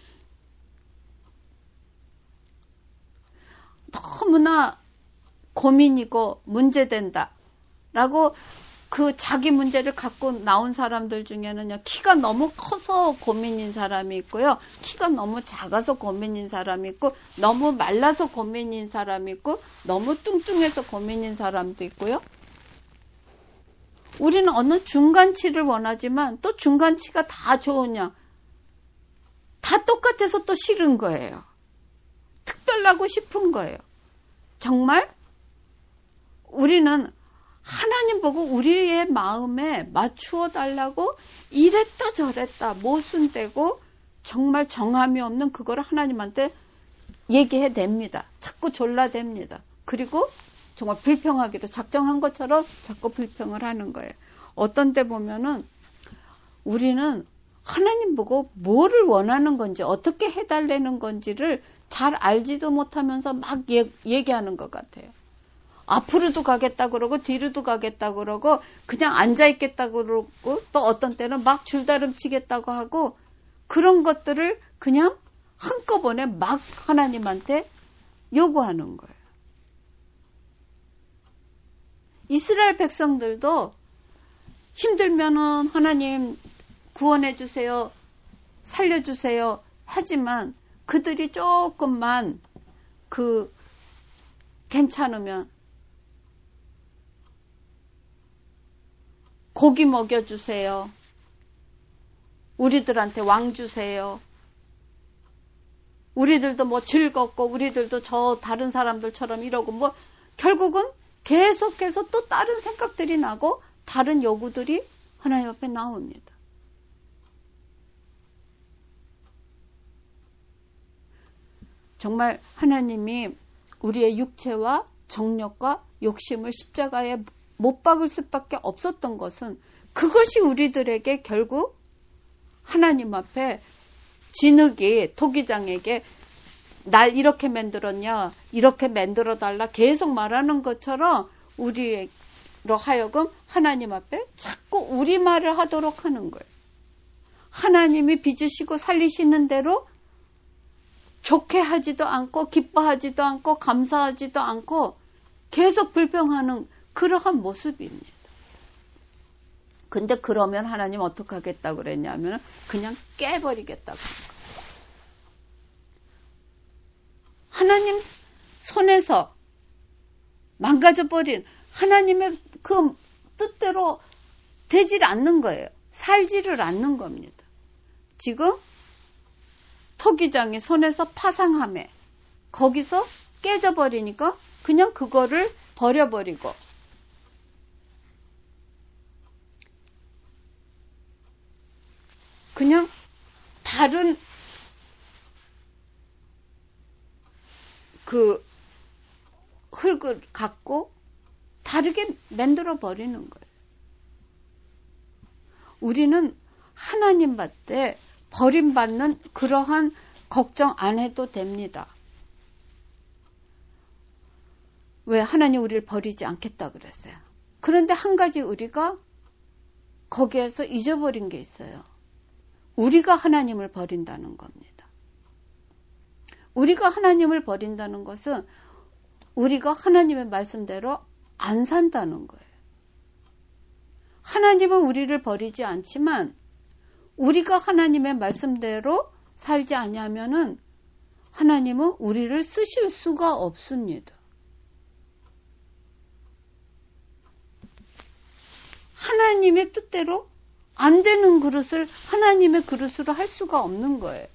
너무나 고민이고 문제된다 라고 그 자기 문제를 갖고 나온 사람들 중에는요, 키가 너무 커서 고민인 사람이 있고요, 키가 너무 작아서 고민인 사람이 있고, 너무 말라서 고민인 사람이 있고, 너무 뚱뚱해서 고민인 사람도 있고요. 우리는 어느 중간치를 원하지만 또 중간치가 다 좋으냐, 다 똑같아서 또 싫은 거예요. 특별하고 싶은 거예요. 정말 우리는 하나님 보고 우리의 마음에 맞추어 달라고 이랬다 저랬다 못은 떼고 정말 정함이 없는 그거를 하나님한테 얘기해 냅니다. 자꾸 졸라댑니다. 그리고 정말 불평하기로 작정한 것처럼 자꾸 불평을 하는 거예요. 어떤 때 보면은 우리는 하나님 보고 뭐를 원하는 건지, 어떻게 해달라는 건지를 잘 알지도 못하면서 막 예, 얘기하는 것 같아요. 앞으로도 가겠다 그러고 뒤로도 가겠다 그러고 그냥 앉아있겠다 그러고, 또 어떤 때는 막 줄다름치겠다고 하고, 그런 것들을 그냥 한꺼번에 막 하나님한테 요구하는 거예요. 이스라엘 백성들도 힘들면은 하나님 구원해 주세요, 살려주세요 하지만 그들이 조금만 그 괜찮으면 고기 먹여주세요, 우리들한테 왕 주세요, 우리들도 뭐 즐겁고 우리들도 저 다른 사람들처럼 이러고, 뭐 결국은 계속해서 또 다른 생각들이 나고 다른 요구들이 하나님 앞에 나옵니다. 정말 하나님이 우리의 육체와 정욕과 욕심을 십자가에 못 박을 수밖에 없었던 것은, 그것이 우리들에게 결국 하나님 앞에 진흙이 토기장에게 날 이렇게 만들었냐, 이렇게 만들어 달라 계속 말하는 것처럼 우리로 하여금 하나님 앞에 자꾸 우리 말을 하도록 하는 거예요. 하나님이 빚으시고 살리시는 대로 좋게 하지도 않고 기뻐하지도 않고 감사하지도 않고 계속 불평하는 그러한 모습입니다. 근데 그러면 하나님 어떻게 하겠다고 그랬냐면 그냥 깨버리겠다고. 하나님 손에서 망가져버린 하나님의 그 뜻대로 되질 않는 거예요. 살지를 않는 겁니다. 지금 토기장이 손에서 파상함에 거기서 깨져버리니까 그냥 그거를 버려버리고 그냥 다른 그 흙을 갖고 다르게 만들어 버리는 거예요. 우리는 하나님 밭에 버림받는 그러한 걱정 안 해도 됩니다. 왜 하나님 우리를 버리지 않겠다 그랬어요. 그런데 한 가지 우리가 거기에서 잊어버린 게 있어요. 우리가 하나님을 버린다는 겁니다. 우리가 하나님을 버린다는 것은 우리가 하나님의 말씀대로 안 산다는 거예요. 하나님은 우리를 버리지 않지만 우리가 하나님의 말씀대로 살지 않으면은 하나님은 우리를 쓰실 수가 없습니다. 하나님의 뜻대로 안 되는 그릇을 하나님의 그릇으로 할 수가 없는 거예요.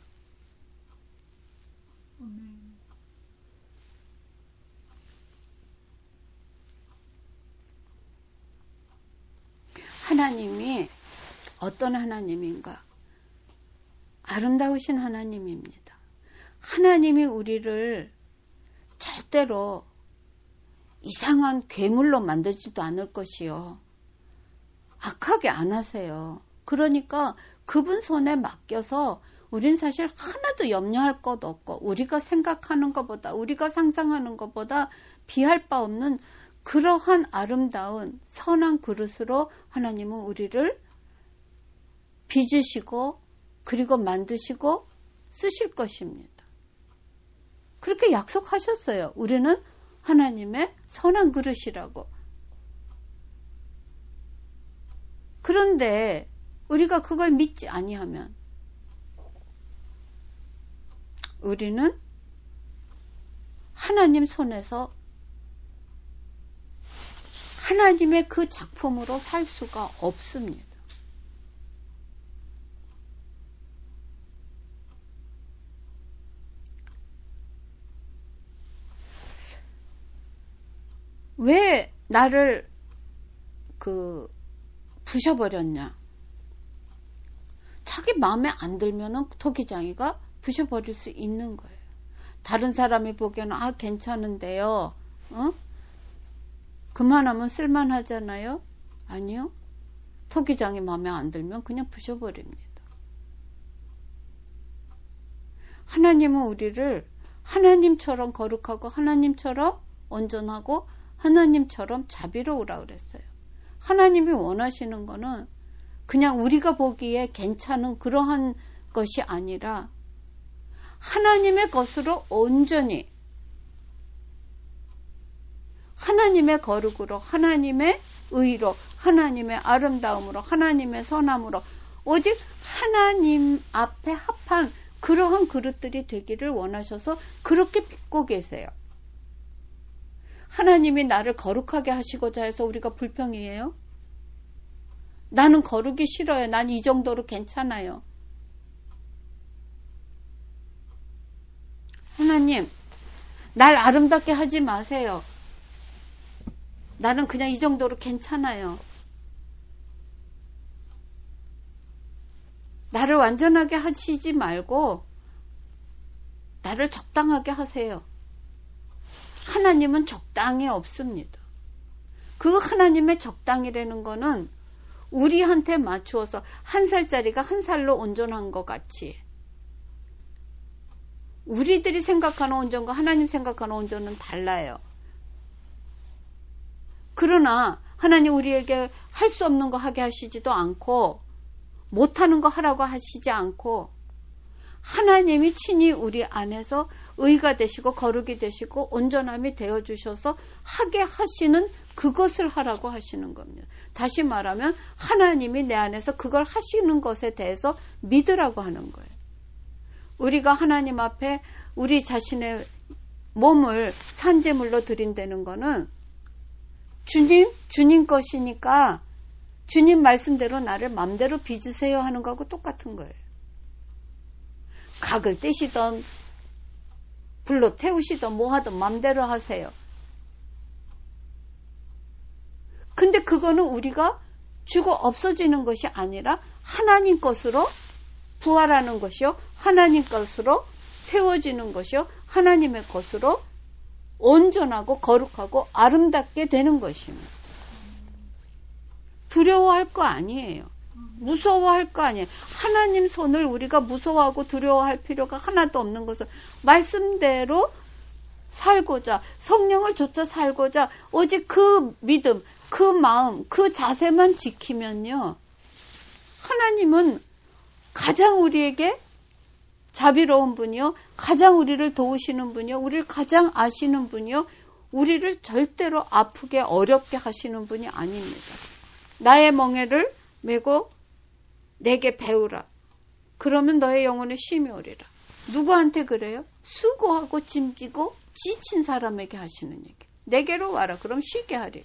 하나님이 어떤 하나님인가? 아름다우신 하나님입니다. 하나님이 우리를 절대로 이상한 괴물로 만들지도 않을 것이요. 악하게 안 하세요. 그러니까 그분 손에 맡겨서 우린 사실 하나도 염려할 것 없고 우리가 생각하는 것보다 우리가 상상하는 것보다 비할 바 없는 그러한 아름다운 선한 그릇으로 하나님은 우리를 빚으시고 그리고 만드시고 쓰실 것입니다. 그렇게 약속하셨어요. 우리는 하나님의 선한 그릇이라고. 그런데 우리가 그걸 믿지 아니하면 우리는 하나님 손에서 하나님의 그 작품으로 살 수가 없습니다. 왜 나를 그 부셔버렸냐? 자기 마음에 안 들면은 토기장이가 부셔버릴 수 있는 거예요. 다른 사람이 보기에는 아 괜찮은데요. 어? 그만하면 쓸만하잖아요. 아니요. 토기장이 마음에 안 들면 그냥 부셔버립니다. 하나님은 우리를 하나님처럼 거룩하고 하나님처럼 온전하고 하나님처럼 자비로우라 그랬어요. 하나님이 원하시는 거는 그냥 우리가 보기에 괜찮은 그러한 것이 아니라 하나님의 것으로 온전히 하나님의 거룩으로 하나님의 의로 하나님의 아름다움으로 하나님의 선함으로 오직 하나님 앞에 합한 그러한 그릇들이 되기를 원하셔서 그렇게 빚고 계세요. 하나님이 나를 거룩하게 하시고자 해서 우리가 불평이에요? 나는 거룩이 싫어요. 난 이 정도로 괜찮아요. 하나님, 날 아름답게 하지 마세요. 나는 그냥 이 정도로 괜찮아요. 나를 완전하게 하시지 말고 나를 적당하게 하세요. 하나님은 적당히 없습니다. 그 하나님의 적당이라는 거는 우리한테 맞추어서 한 살짜리가 한 살로 온전한 것 같이 우리들이 생각하는 온전과 하나님 생각하는 온전은 달라요. 그러나 하나님 우리에게 할 수 없는 거 하게 하시지도 않고 못하는 거 하라고 하시지 않고 하나님이 친히 우리 안에서 의가 되시고 거룩이 되시고 온전함이 되어주셔서 하게 하시는 그것을 하라고 하시는 겁니다. 다시 말하면 하나님이 내 안에서 그걸 하시는 것에 대해서 믿으라고 하는 거예요. 우리가 하나님 앞에 우리 자신의 몸을 산제물로 드린다는 거는 주님, 주님 것이니까 주님 말씀대로 나를 맘대로 빚으세요 하는 거하고 똑같은 거예요. 각을 떼시던 불로 태우시던 뭐 하든 맘대로 하세요. 근데 그거는 우리가 죽어 없어지는 것이 아니라 하나님 것으로 부활하는 것이요. 하나님 것으로 세워지는 것이요. 하나님의 것으로 온전하고 거룩하고 아름답게 되는 것입니다. 두려워할 거 아니에요. 무서워할 거 아니에요. 하나님 손을 우리가 무서워하고 두려워할 필요가 하나도 없는 것을 말씀대로 살고자 성령을 좇아 살고자 오직 그 믿음, 그 마음, 그 자세만 지키면요. 하나님은 가장 우리에게 자비로운 분이요. 가장 우리를 도우시는 분이요. 우리를 가장 아시는 분이요. 우리를 절대로 아프게 어렵게 하시는 분이 아닙니다. 나의 멍에를 메고 내게 배우라. 그러면 너의 영혼에 쉼이 오리라. 누구한테 그래요? 수고하고 짐지고 지친 사람에게 하시는 얘기. 내게로 와라. 그럼 쉬게 하리라.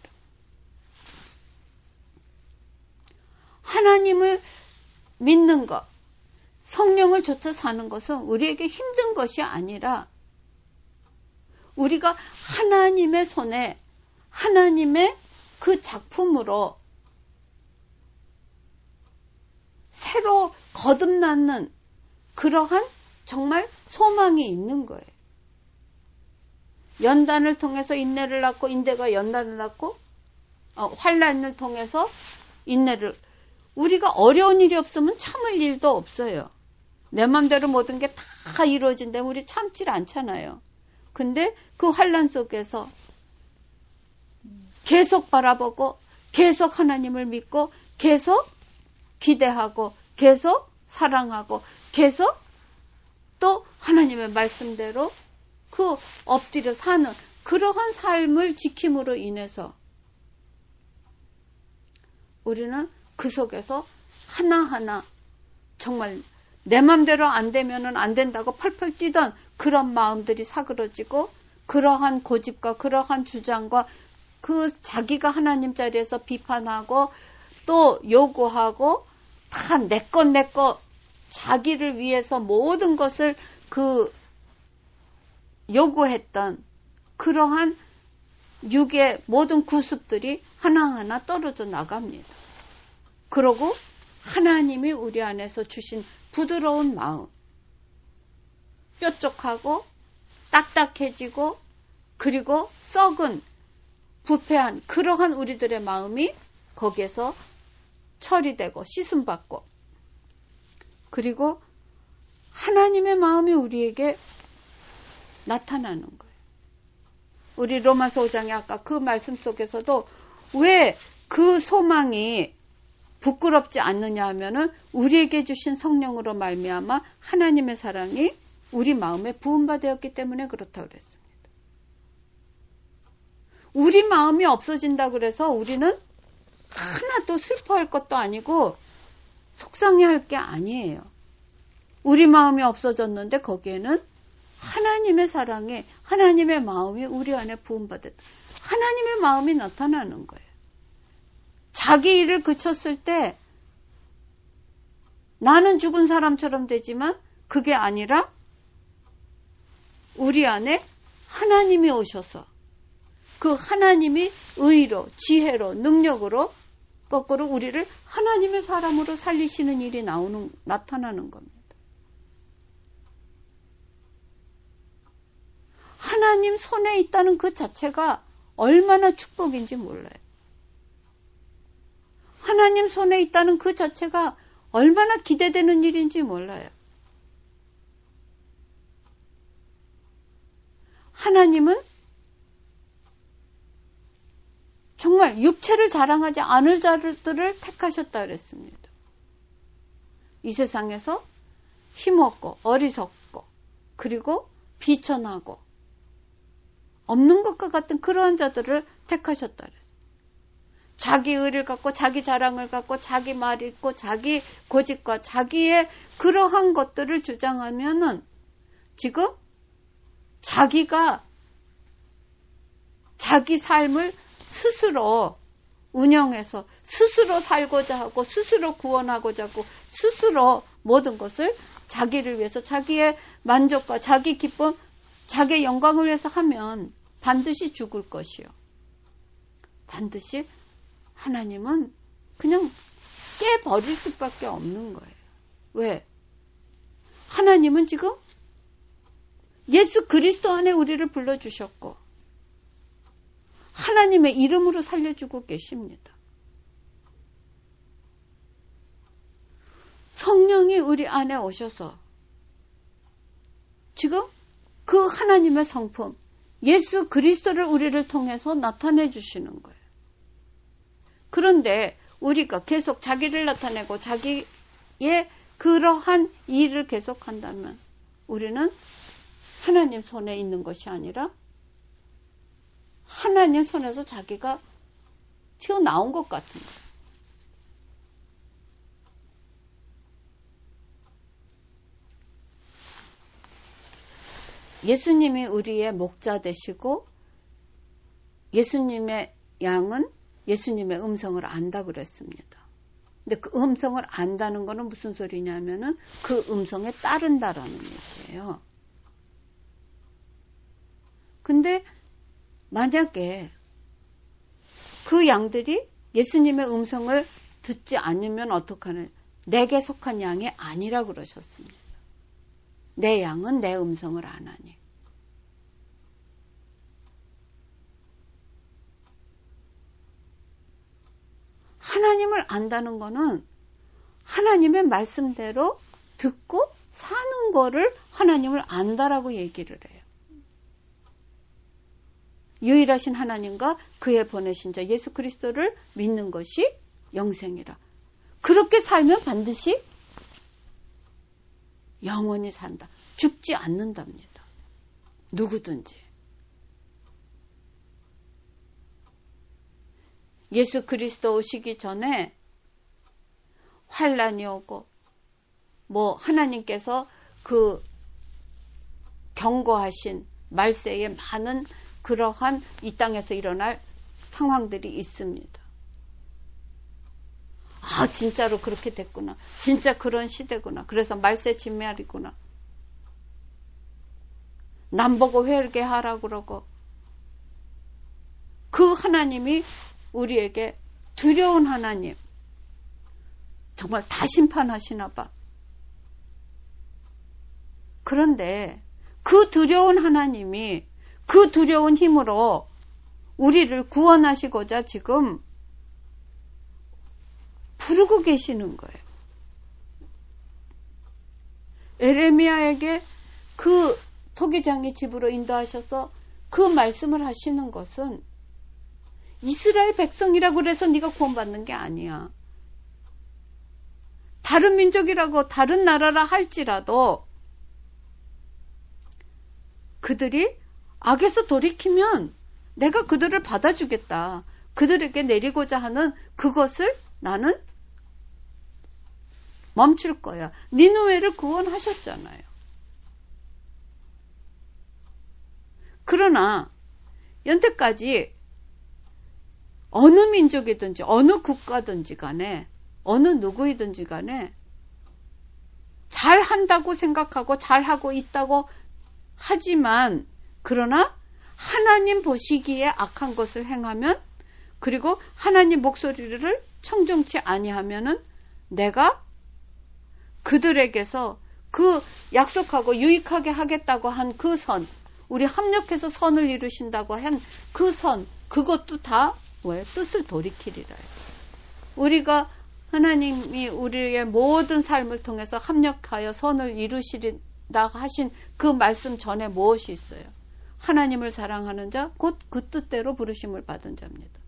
하나님을 믿는 것, 성령을 좇아 사는 것은 우리에게 힘든 것이 아니라 우리가 하나님의 손에 하나님의 그 작품으로 새로 거듭나는 그러한 정말 소망이 있는 거예요. 연단을 통해서 인내를 낳고 인내가 연단을 낳고 어, 환난을 통해서 인내를 우리가 어려운 일이 없으면 참을 일도 없어요. 내 맘대로 모든 게 다 이루어진다면 우리 참질 않잖아요. 근데 그 환난 속에서 계속 바라보고 계속 하나님을 믿고 계속 기대하고 계속 사랑하고 계속 또 하나님의 말씀대로 그 엎드려 사는 그러한 삶을 지킴으로 인해서 우리는 그 속에서 하나하나 정말 내 맘대로 안 되면은 안 된다고 펄펄 뛰던 그런 마음들이 사그러지고 그러한 고집과 그러한 주장과 그 자기가 하나님 자리에서 비판하고 또 요구하고 다 내 것 내 것 자기를 위해서 모든 것을 그 요구했던 그러한 육의 모든 구습들이 하나하나 떨어져 나갑니다. 그러고 하나님이 우리 안에서 주신 부드러운 마음, 뾰족하고 딱딱해지고 그리고 썩은 부패한 그러한 우리들의 마음이 거기에서 처리되고 씻음받고 그리고 하나님의 마음이 우리에게 나타나는 거예요. 우리 로마서 오 장의 아까 그 말씀 속에서도 왜 그 소망이 부끄럽지 않느냐 하면은 우리에게 주신 성령으로 말미암아 하나님의 사랑이 우리 마음에 부음받았기 때문에 그렇다고 그랬습니다. 우리 마음이 없어진다 그래서 우리는 하나도 슬퍼할 것도 아니고 속상해할 게 아니에요. 우리 마음이 없어졌는데 거기에는 하나님의 사랑에 하나님의 마음이 우리 안에 부음받았다. 하나님의 마음이 나타나는 거예요. 자기 일을 그쳤을 때 나는 죽은 사람처럼 되지만 그게 아니라 우리 안에 하나님이 오셔서 그 하나님이 의로, 지혜로, 능력으로 거꾸로 우리를 하나님의 사람으로 살리시는 일이 나오는, 나타나는 겁니다. 하나님 손에 있다는 그 자체가 얼마나 축복인지 몰라요. 하나님 손에 있다는 그 자체가 얼마나 기대되는 일인지 몰라요. 하나님은 정말 육체를 자랑하지 않을 자들을 택하셨다 그랬습니다. 이 세상에서 힘없고 어리석고 그리고 비천하고 없는 것과 같은 그러한 자들을 택하셨다 그랬어요. 자기 의를 갖고 자기 자랑을 갖고 자기 말이 있고 자기 고집과 자기의 그러한 것들을 주장하면은 지금 자기가 자기 삶을 스스로 운영해서 스스로 살고자 하고 스스로 구원하고자 하고 스스로 모든 것을 자기를 위해서 자기의 만족과 자기 기쁨, 자기의 영광을 위해서 하면 반드시 죽을 것이요. 반드시 하나님은 그냥 깨버릴 수밖에 없는 거예요. 왜? 하나님은 지금 예수 그리스도 안에 우리를 불러주셨고 하나님의 이름으로 살려주고 계십니다. 성령이 우리 안에 오셔서 지금 그 하나님의 성품 예수 그리스도를 우리를 통해서 나타내 주시는 거예요. 그런데 우리가 계속 자기를 나타내고 자기의 그러한 일을 계속한다면 우리는 하나님 손에 있는 것이 아니라 하나님 손에서 자기가 튀어나온 것 같은 거예요. 예수님이 우리의 목자 되시고 예수님의 양은 예수님의 음성을 안다 그랬습니다. 근데 그 음성을 안다는 거는 무슨 소리냐면은 그 음성에 따른다라는 얘기예요. 근데 만약에 그 양들이 예수님의 음성을 듣지 않으면 어떡하냐? 내게 속한 양이 아니라 그러셨습니다. 내 양은 내 음성을 안 하니. 하나님을 안다는 거는 하나님의 말씀대로 듣고 사는 거를 하나님을 안다라고 얘기를 해요. 유일하신 하나님과 그의 보내신 자 예수 그리스도를 믿는 것이 영생이라. 그렇게 살면 반드시 영원히 산다. 죽지 않는답니다. 누구든지. 예수 그리스도 오시기 전에 환란이 오고 뭐 하나님께서 그 경고하신 말세에 많은 그러한 이 땅에서 일어날 상황들이 있습니다. 아, 진짜로 그렇게 됐구나. 진짜 그런 시대구나. 그래서 말세 진멸이구나. 남보고 회개하라 그러고 그 하나님이 우리에게 두려운 하나님, 정말 다 심판하시나 봐. 그런데 그 두려운 하나님이 그 두려운 힘으로 우리를 구원하시고자 지금 부르고 계시는 거예요. 에레미야에게 그 토기장의 집으로 인도하셔서 그 말씀을 하시는 것은 이스라엘 백성이라고 그래서 네가 구원받는 게 아니야. 다른 민족이라고 다른 나라라 할지라도 그들이 악에서 돌이키면 내가 그들을 받아주겠다. 그들에게 내리고자 하는 그것을 나는 멈출 거야. 니느웨를 구원하셨잖아요. 그러나 연태까지 어느 민족이든지 어느 국가든지 간에 어느 누구이든지 간에 잘한다고 생각하고 잘하고 있다고 하지만 그러나 하나님 보시기에 악한 것을 행하면 그리고 하나님 목소리를 청정치 아니하면은 내가 그들에게서 그 약속하고 유익하게 하겠다고 한 그 선, 우리 합력해서 선을 이루신다고 한 그 선, 그것도 다 왜 뜻을 돌이키리라. 우리가 하나님이 우리의 모든 삶을 통해서 합력하여 선을 이루시리다 하신 그 말씀 전에 무엇이 있어요? 하나님을 사랑하는 자, 곧 그 뜻대로 부르심을 받은 자입니다.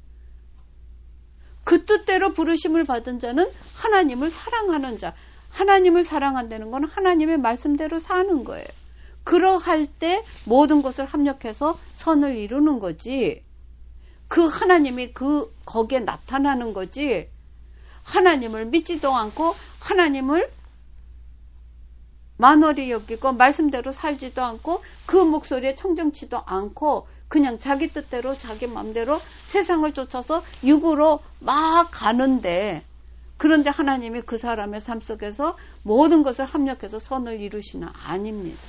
그 뜻대로 부르심을 받은 자는 하나님을 사랑하는 자. 하나님을 사랑한다는 건 하나님의 말씀대로 사는 거예요. 그러할 때 모든 것을 합력해서 선을 이루는 거지. 그 하나님이 그 거기에 나타나는 거지. 하나님을 믿지도 않고 하나님을 만월히 여기고 말씀대로 살지도 않고 그 목소리에 청정치도 않고 그냥 자기 뜻대로 자기 마음대로 세상을 쫓아서 육으로 막 가는데, 그런데 하나님이 그 사람의 삶 속에서 모든 것을 합력해서 선을 이루시나? 아닙니다.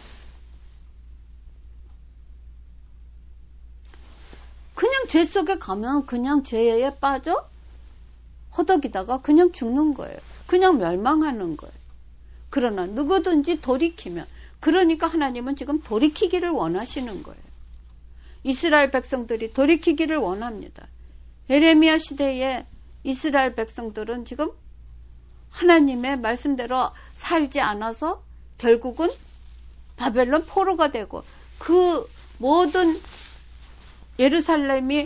그냥 죄 속에 가면 그냥 죄에 빠져 허덕이다가 그냥 죽는 거예요. 그냥 멸망하는 거예요. 그러나 누구든지 돌이키면, 그러니까 하나님은 지금 돌이키기를 원하시는 거예요. 이스라엘 백성들이 돌이키기를 원합니다. 예레미야 시대에 이스라엘 백성들은 지금 하나님의 말씀대로 살지 않아서 결국은 바벨론 포로가 되고 그 모든 예루살렘이,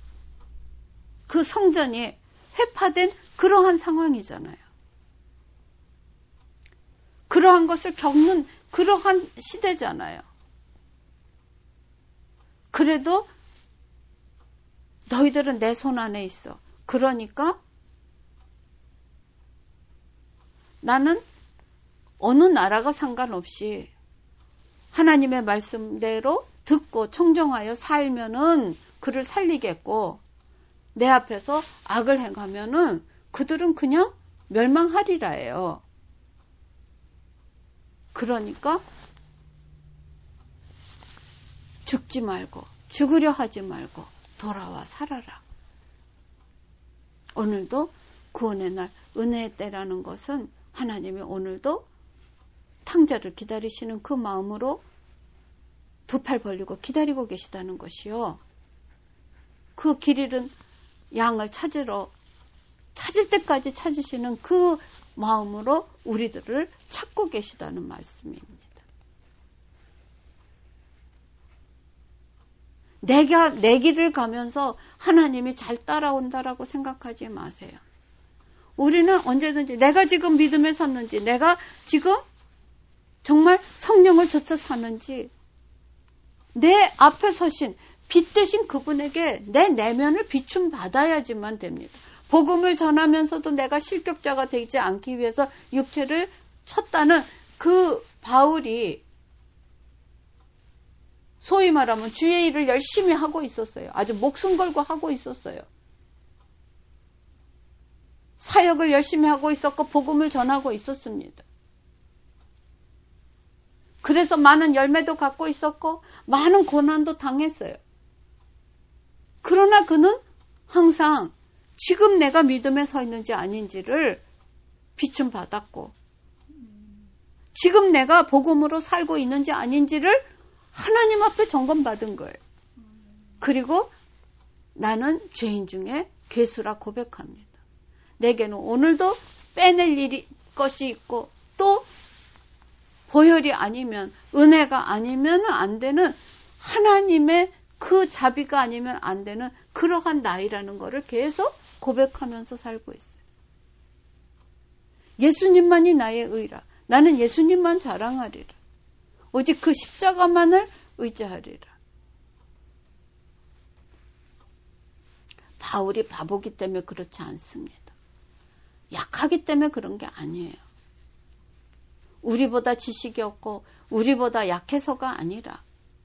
그 성전이 회파된 그러한 상황이잖아요. 그러한 것을 겪는 그러한 시대잖아요. 그래도 너희들은 내 손 안에 있어. 그러니까 나는 어느 나라가 상관없이 하나님의 말씀대로 듣고 청정하여 살면은 그를 살리겠고, 내 앞에서 악을 행하면은 그들은 그냥 멸망하리라예요. 그러니까 죽지 말고 죽으려 하지 말고 돌아와 살아라. 오늘도 구원의 날, 은혜의 때라는 것은 하나님이 오늘도 탕자를 기다리시는 그 마음으로 두 팔 벌리고 기다리고 계시다는 것이요. 그 길 잃은 양을 찾으러, 찾을 때까지 찾으시는 그 마음으로 우리들을 찾고 계시다는 말씀입니다. 내가 내 길을 가면서 하나님이 잘 따라온다라고 생각하지 마세요. 우리는 언제든지 내가 지금 믿음에 섰는지, 내가 지금 정말 성령을 젖혀 사는지, 내 앞에 서신 빛 대신 그분에게 내 내면을 비춤 받아야지만 됩니다. 복음을 전하면서도 내가 실격자가 되지 않기 위해서 육체를 쳤다는 그 바울이 소위 말하면 주의 일을 열심히 하고 있었어요. 아주 목숨 걸고 하고 있었어요. 사역을 열심히 하고 있었고 복음을 전하고 있었습니다. 그래서 많은 열매도 갖고 있었고 많은 고난도 당했어요. 그러나 그는 항상 지금 내가 믿음에 서 있는지 아닌지를 비춤 받았고, 지금 내가 복음으로 살고 있는지 아닌지를 하나님 앞에 점검받은 거예요. 그리고 나는 죄인 중에 괴수라 고백합니다. 내게는 오늘도 빼낼 일이 것이 있고, 또 보혈이 아니면, 은혜가 아니면 안 되는, 하나님의 그 자비가 아니면 안 되는 그러한 나이라는 것을 계속 고백하면서 살고 있어요. 예수님만이 나의 의라. 나는 예수님만 자랑하리라. 오직 그 십자가만을 의지하리라. 바울이 바보기 때문에 그렇지 않습니다. 약하기 때문에 그런 게 아니에요. 우리보다 지식이 없고 우리보다 약해서가 아니라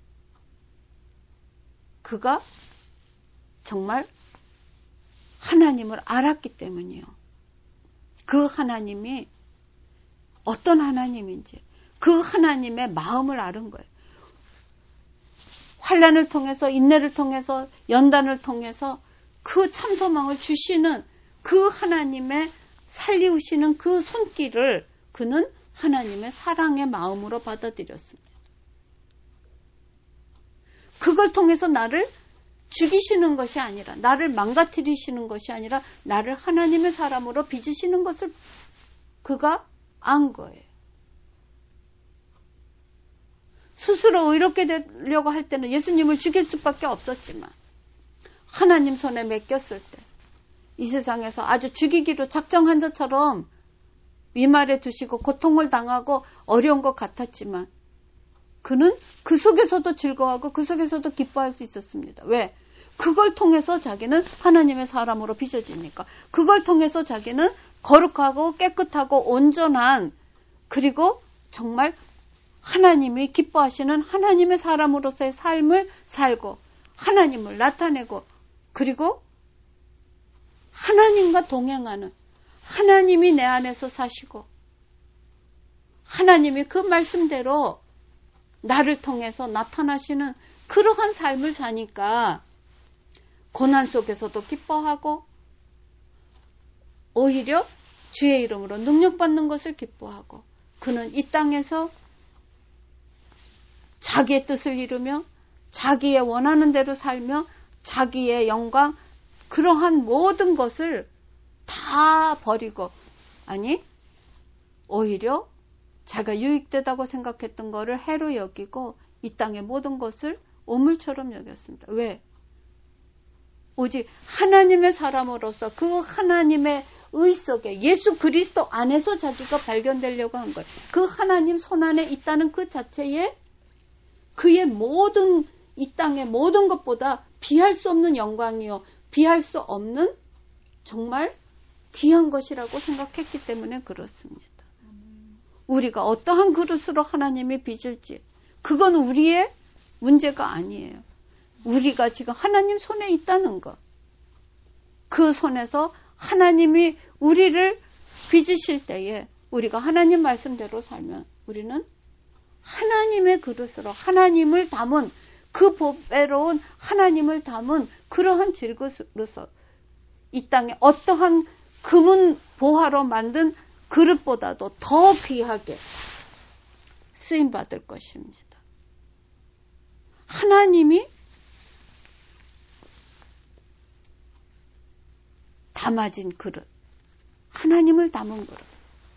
그가 정말 하나님을 알았기 때문이요. 그 하나님이 어떤 하나님인지, 그 하나님의 마음을 아는 거예요. 환난을 통해서, 인내를 통해서, 연단을 통해서 그 참소망을 주시는 그 하나님의 살리우시는 그 손길을 그는 하나님의 사랑의 마음으로 받아들였습니다. 그걸 통해서 나를 죽이시는 것이 아니라, 나를 망가뜨리시는 것이 아니라 나를 하나님의 사람으로 빚으시는 것을 그가 안 거예요. 스스로 의롭게 되려고 할 때는 예수님을 죽일 수밖에 없었지만 하나님 손에 맡겼을 때 이 세상에서 아주 죽이기로 작정한 것처럼 위말에 두시고 고통을 당하고 어려운 것 같았지만 그는 그 속에서도 즐거워하고 그 속에서도 기뻐할 수 있었습니다. 왜? 그걸 통해서 자기는 하나님의 사람으로 빚어지니까. 그걸 통해서 자기는 거룩하고 깨끗하고 온전한 그리고 정말 하나님이 기뻐하시는 하나님의 사람으로서의 삶을 살고 하나님을 나타내고 그리고 하나님과 동행하는 하나님이 내 안에서 사시고 하나님이 그 말씀대로 나를 통해서 나타나시는 그러한 삶을 사니까 고난 속에서도 기뻐하고 오히려 주의 이름으로 능력받는 것을 기뻐하고 그는 이 땅에서 자기의 뜻을 이루며 자기의 원하는 대로 살며 자기의 영광 그러한 모든 것을 다 버리고 아니 오히려 자기가 유익되다고 생각했던 것을 해로 여기고 이 땅의 모든 것을 오물처럼 여겼습니다. 왜? 오직 하나님의 사람으로서 그 하나님의 의 속에 예수 그리스도 안에서 자기가 발견되려고 한 거예요. 그 하나님 손안에 있다는 그 자체에 그의 모든 이 땅의 모든 것보다 비할 수 없는 영광이요. 비할 수 없는 정말 귀한 것이라고 생각했기 때문에 그렇습니다. 우리가 어떠한 그릇으로 하나님이 빚을지 그건 우리의 문제가 아니에요. 우리가 지금 하나님 손에 있다는 것. 그 손에서 하나님이 우리를 빚으실 때에 우리가 하나님 말씀대로 살면 우리는 하나님의 그릇으로 하나님을 담은 그 보배로운 하나님을 담은 그러한 질그릇으로서 이 땅에 어떠한 금은 보화로 만든 그릇보다도 더 귀하게 쓰임받을 것입니다. 하나님이 담아진 그릇, 하나님을 담은 그릇.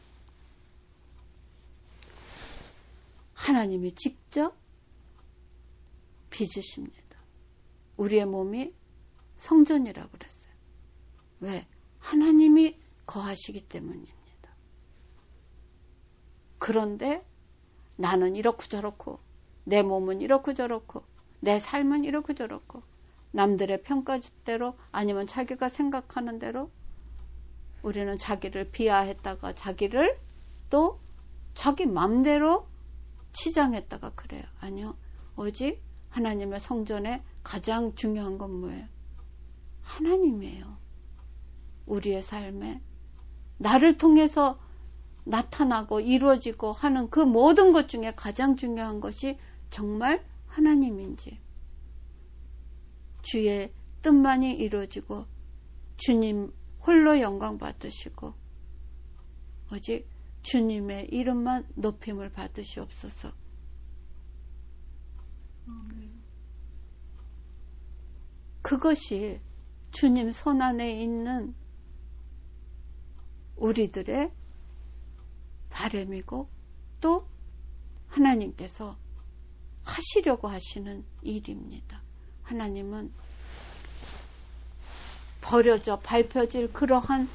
하나님이 직접 빚으십니다. 우리의 몸이 성전이라고 그랬어요. 왜? 하나님이 거하시기 때문입니다. 그런데 나는 이렇고 저렇고 내 몸은 이렇고 저렇고 내 삶은 이렇고 저렇고 남들의 평가대로 아니면 자기가 생각하는 대로 우리는 자기를 비하했다가 자기를 또 자기 맘대로 치장했다가 그래요. 아니요. 오직 하나님의 성전에 가장 중요한 건 뭐예요? 하나님이에요. 우리의 삶에 나를 통해서 나타나고 이루어지고 하는 그 모든 것 중에 가장 중요한 것이 정말 하나님인지 주의 뜻만이 이루어지고 주님 홀로 영광 받으시고 오직 주님의 이름만 높임을 받으시옵소서. 그것이 주님 손안에 있는 우리들의 바람이고 또 하나님께서 하시려고 하시는 일입니다. 하나님은 버려져 밟혀질 그러한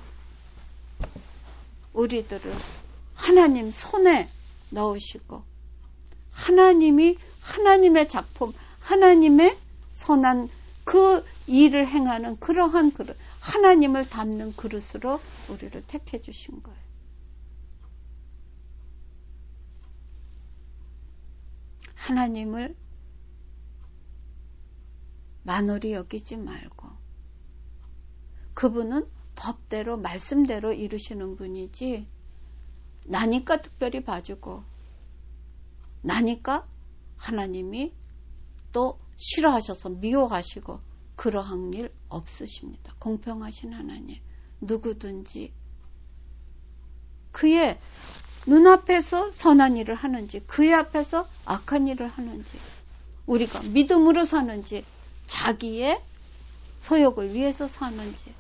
우리들을 하나님 손에 넣으시고 하나님이 하나님의 작품, 하나님의 선한 그 일을 행하는 그러한 그릇, 하나님을 담는 그릇으로 우리를 택해 주신 거예요. 하나님을 만홀히 여기지 말고 그분은 법대로 말씀대로 이루시는 분이지 나니까 특별히 봐주고 나니까 하나님이 또 싫어하셔서 미워하시고 그러한 일 없으십니다. 공평하신 하나님 누구든지 그의 눈앞에서 선한 일을 하는지 그의 앞에서 악한 일을 하는지 우리가 믿음으로 사는지 자기의 소욕을 위해서 사는지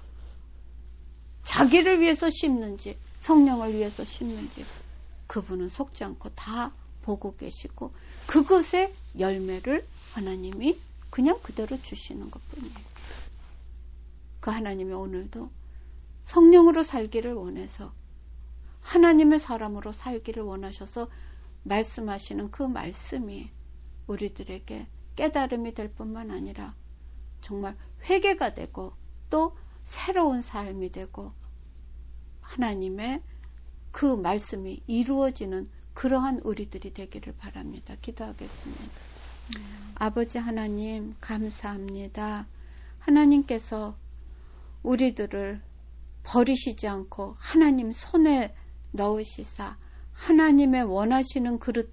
자기를 위해서 심는지 성령을 위해서 심는지 그분은 속지 않고 다 보고 계시고 그것의 열매를 하나님이 그냥 그대로 주시는 것뿐이에요. 그 하나님이 오늘도 성령으로 살기를 원해서 하나님의 사람으로 살기를 원하셔서 말씀하시는 그 말씀이 우리들에게 깨달음이 될 뿐만 아니라 정말 회개가 되고 또 새로운 삶이 되고 하나님의 그 말씀이 이루어지는 그러한 우리들이 되기를 바랍니다. 기도하겠습니다. 음. 아버지 하나님 감사합니다. 하나님께서 우리들을 버리시지 않고 하나님 손에 넣으시사 하나님의 원하시는 그릇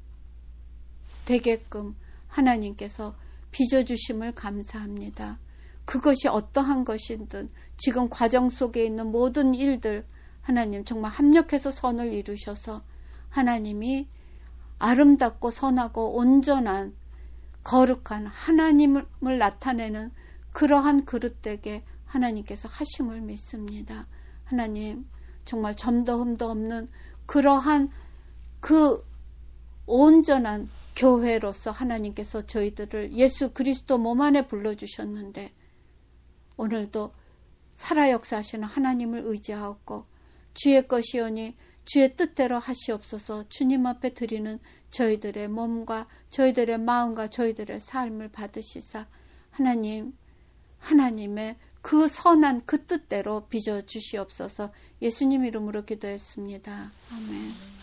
되게끔 하나님께서 빚어주심을 감사합니다. 그것이 어떠한 것이든 지금 과정 속에 있는 모든 일들 하나님 정말 합력해서 선을 이루셔서 하나님이 아름답고 선하고 온전한 거룩한 하나님을 나타내는 그러한 그릇되게 하나님께서 하심을 믿습니다. 하나님 정말 점도 흠도 없는 그러한 그 온전한 교회로서 하나님께서 저희들을 예수 그리스도 몸 안에 불러주셨는데 오늘도 살아 역사하시는 하나님을 의지하고 주의 것이오니 주의 뜻대로 하시옵소서 주님 앞에 드리는 저희들의 몸과 저희들의 마음과 저희들의 삶을 받으시사 하나님 하나님의 그 선한 그 뜻대로 빚어주시옵소서 예수님 이름으로 기도했습니다. 아멘.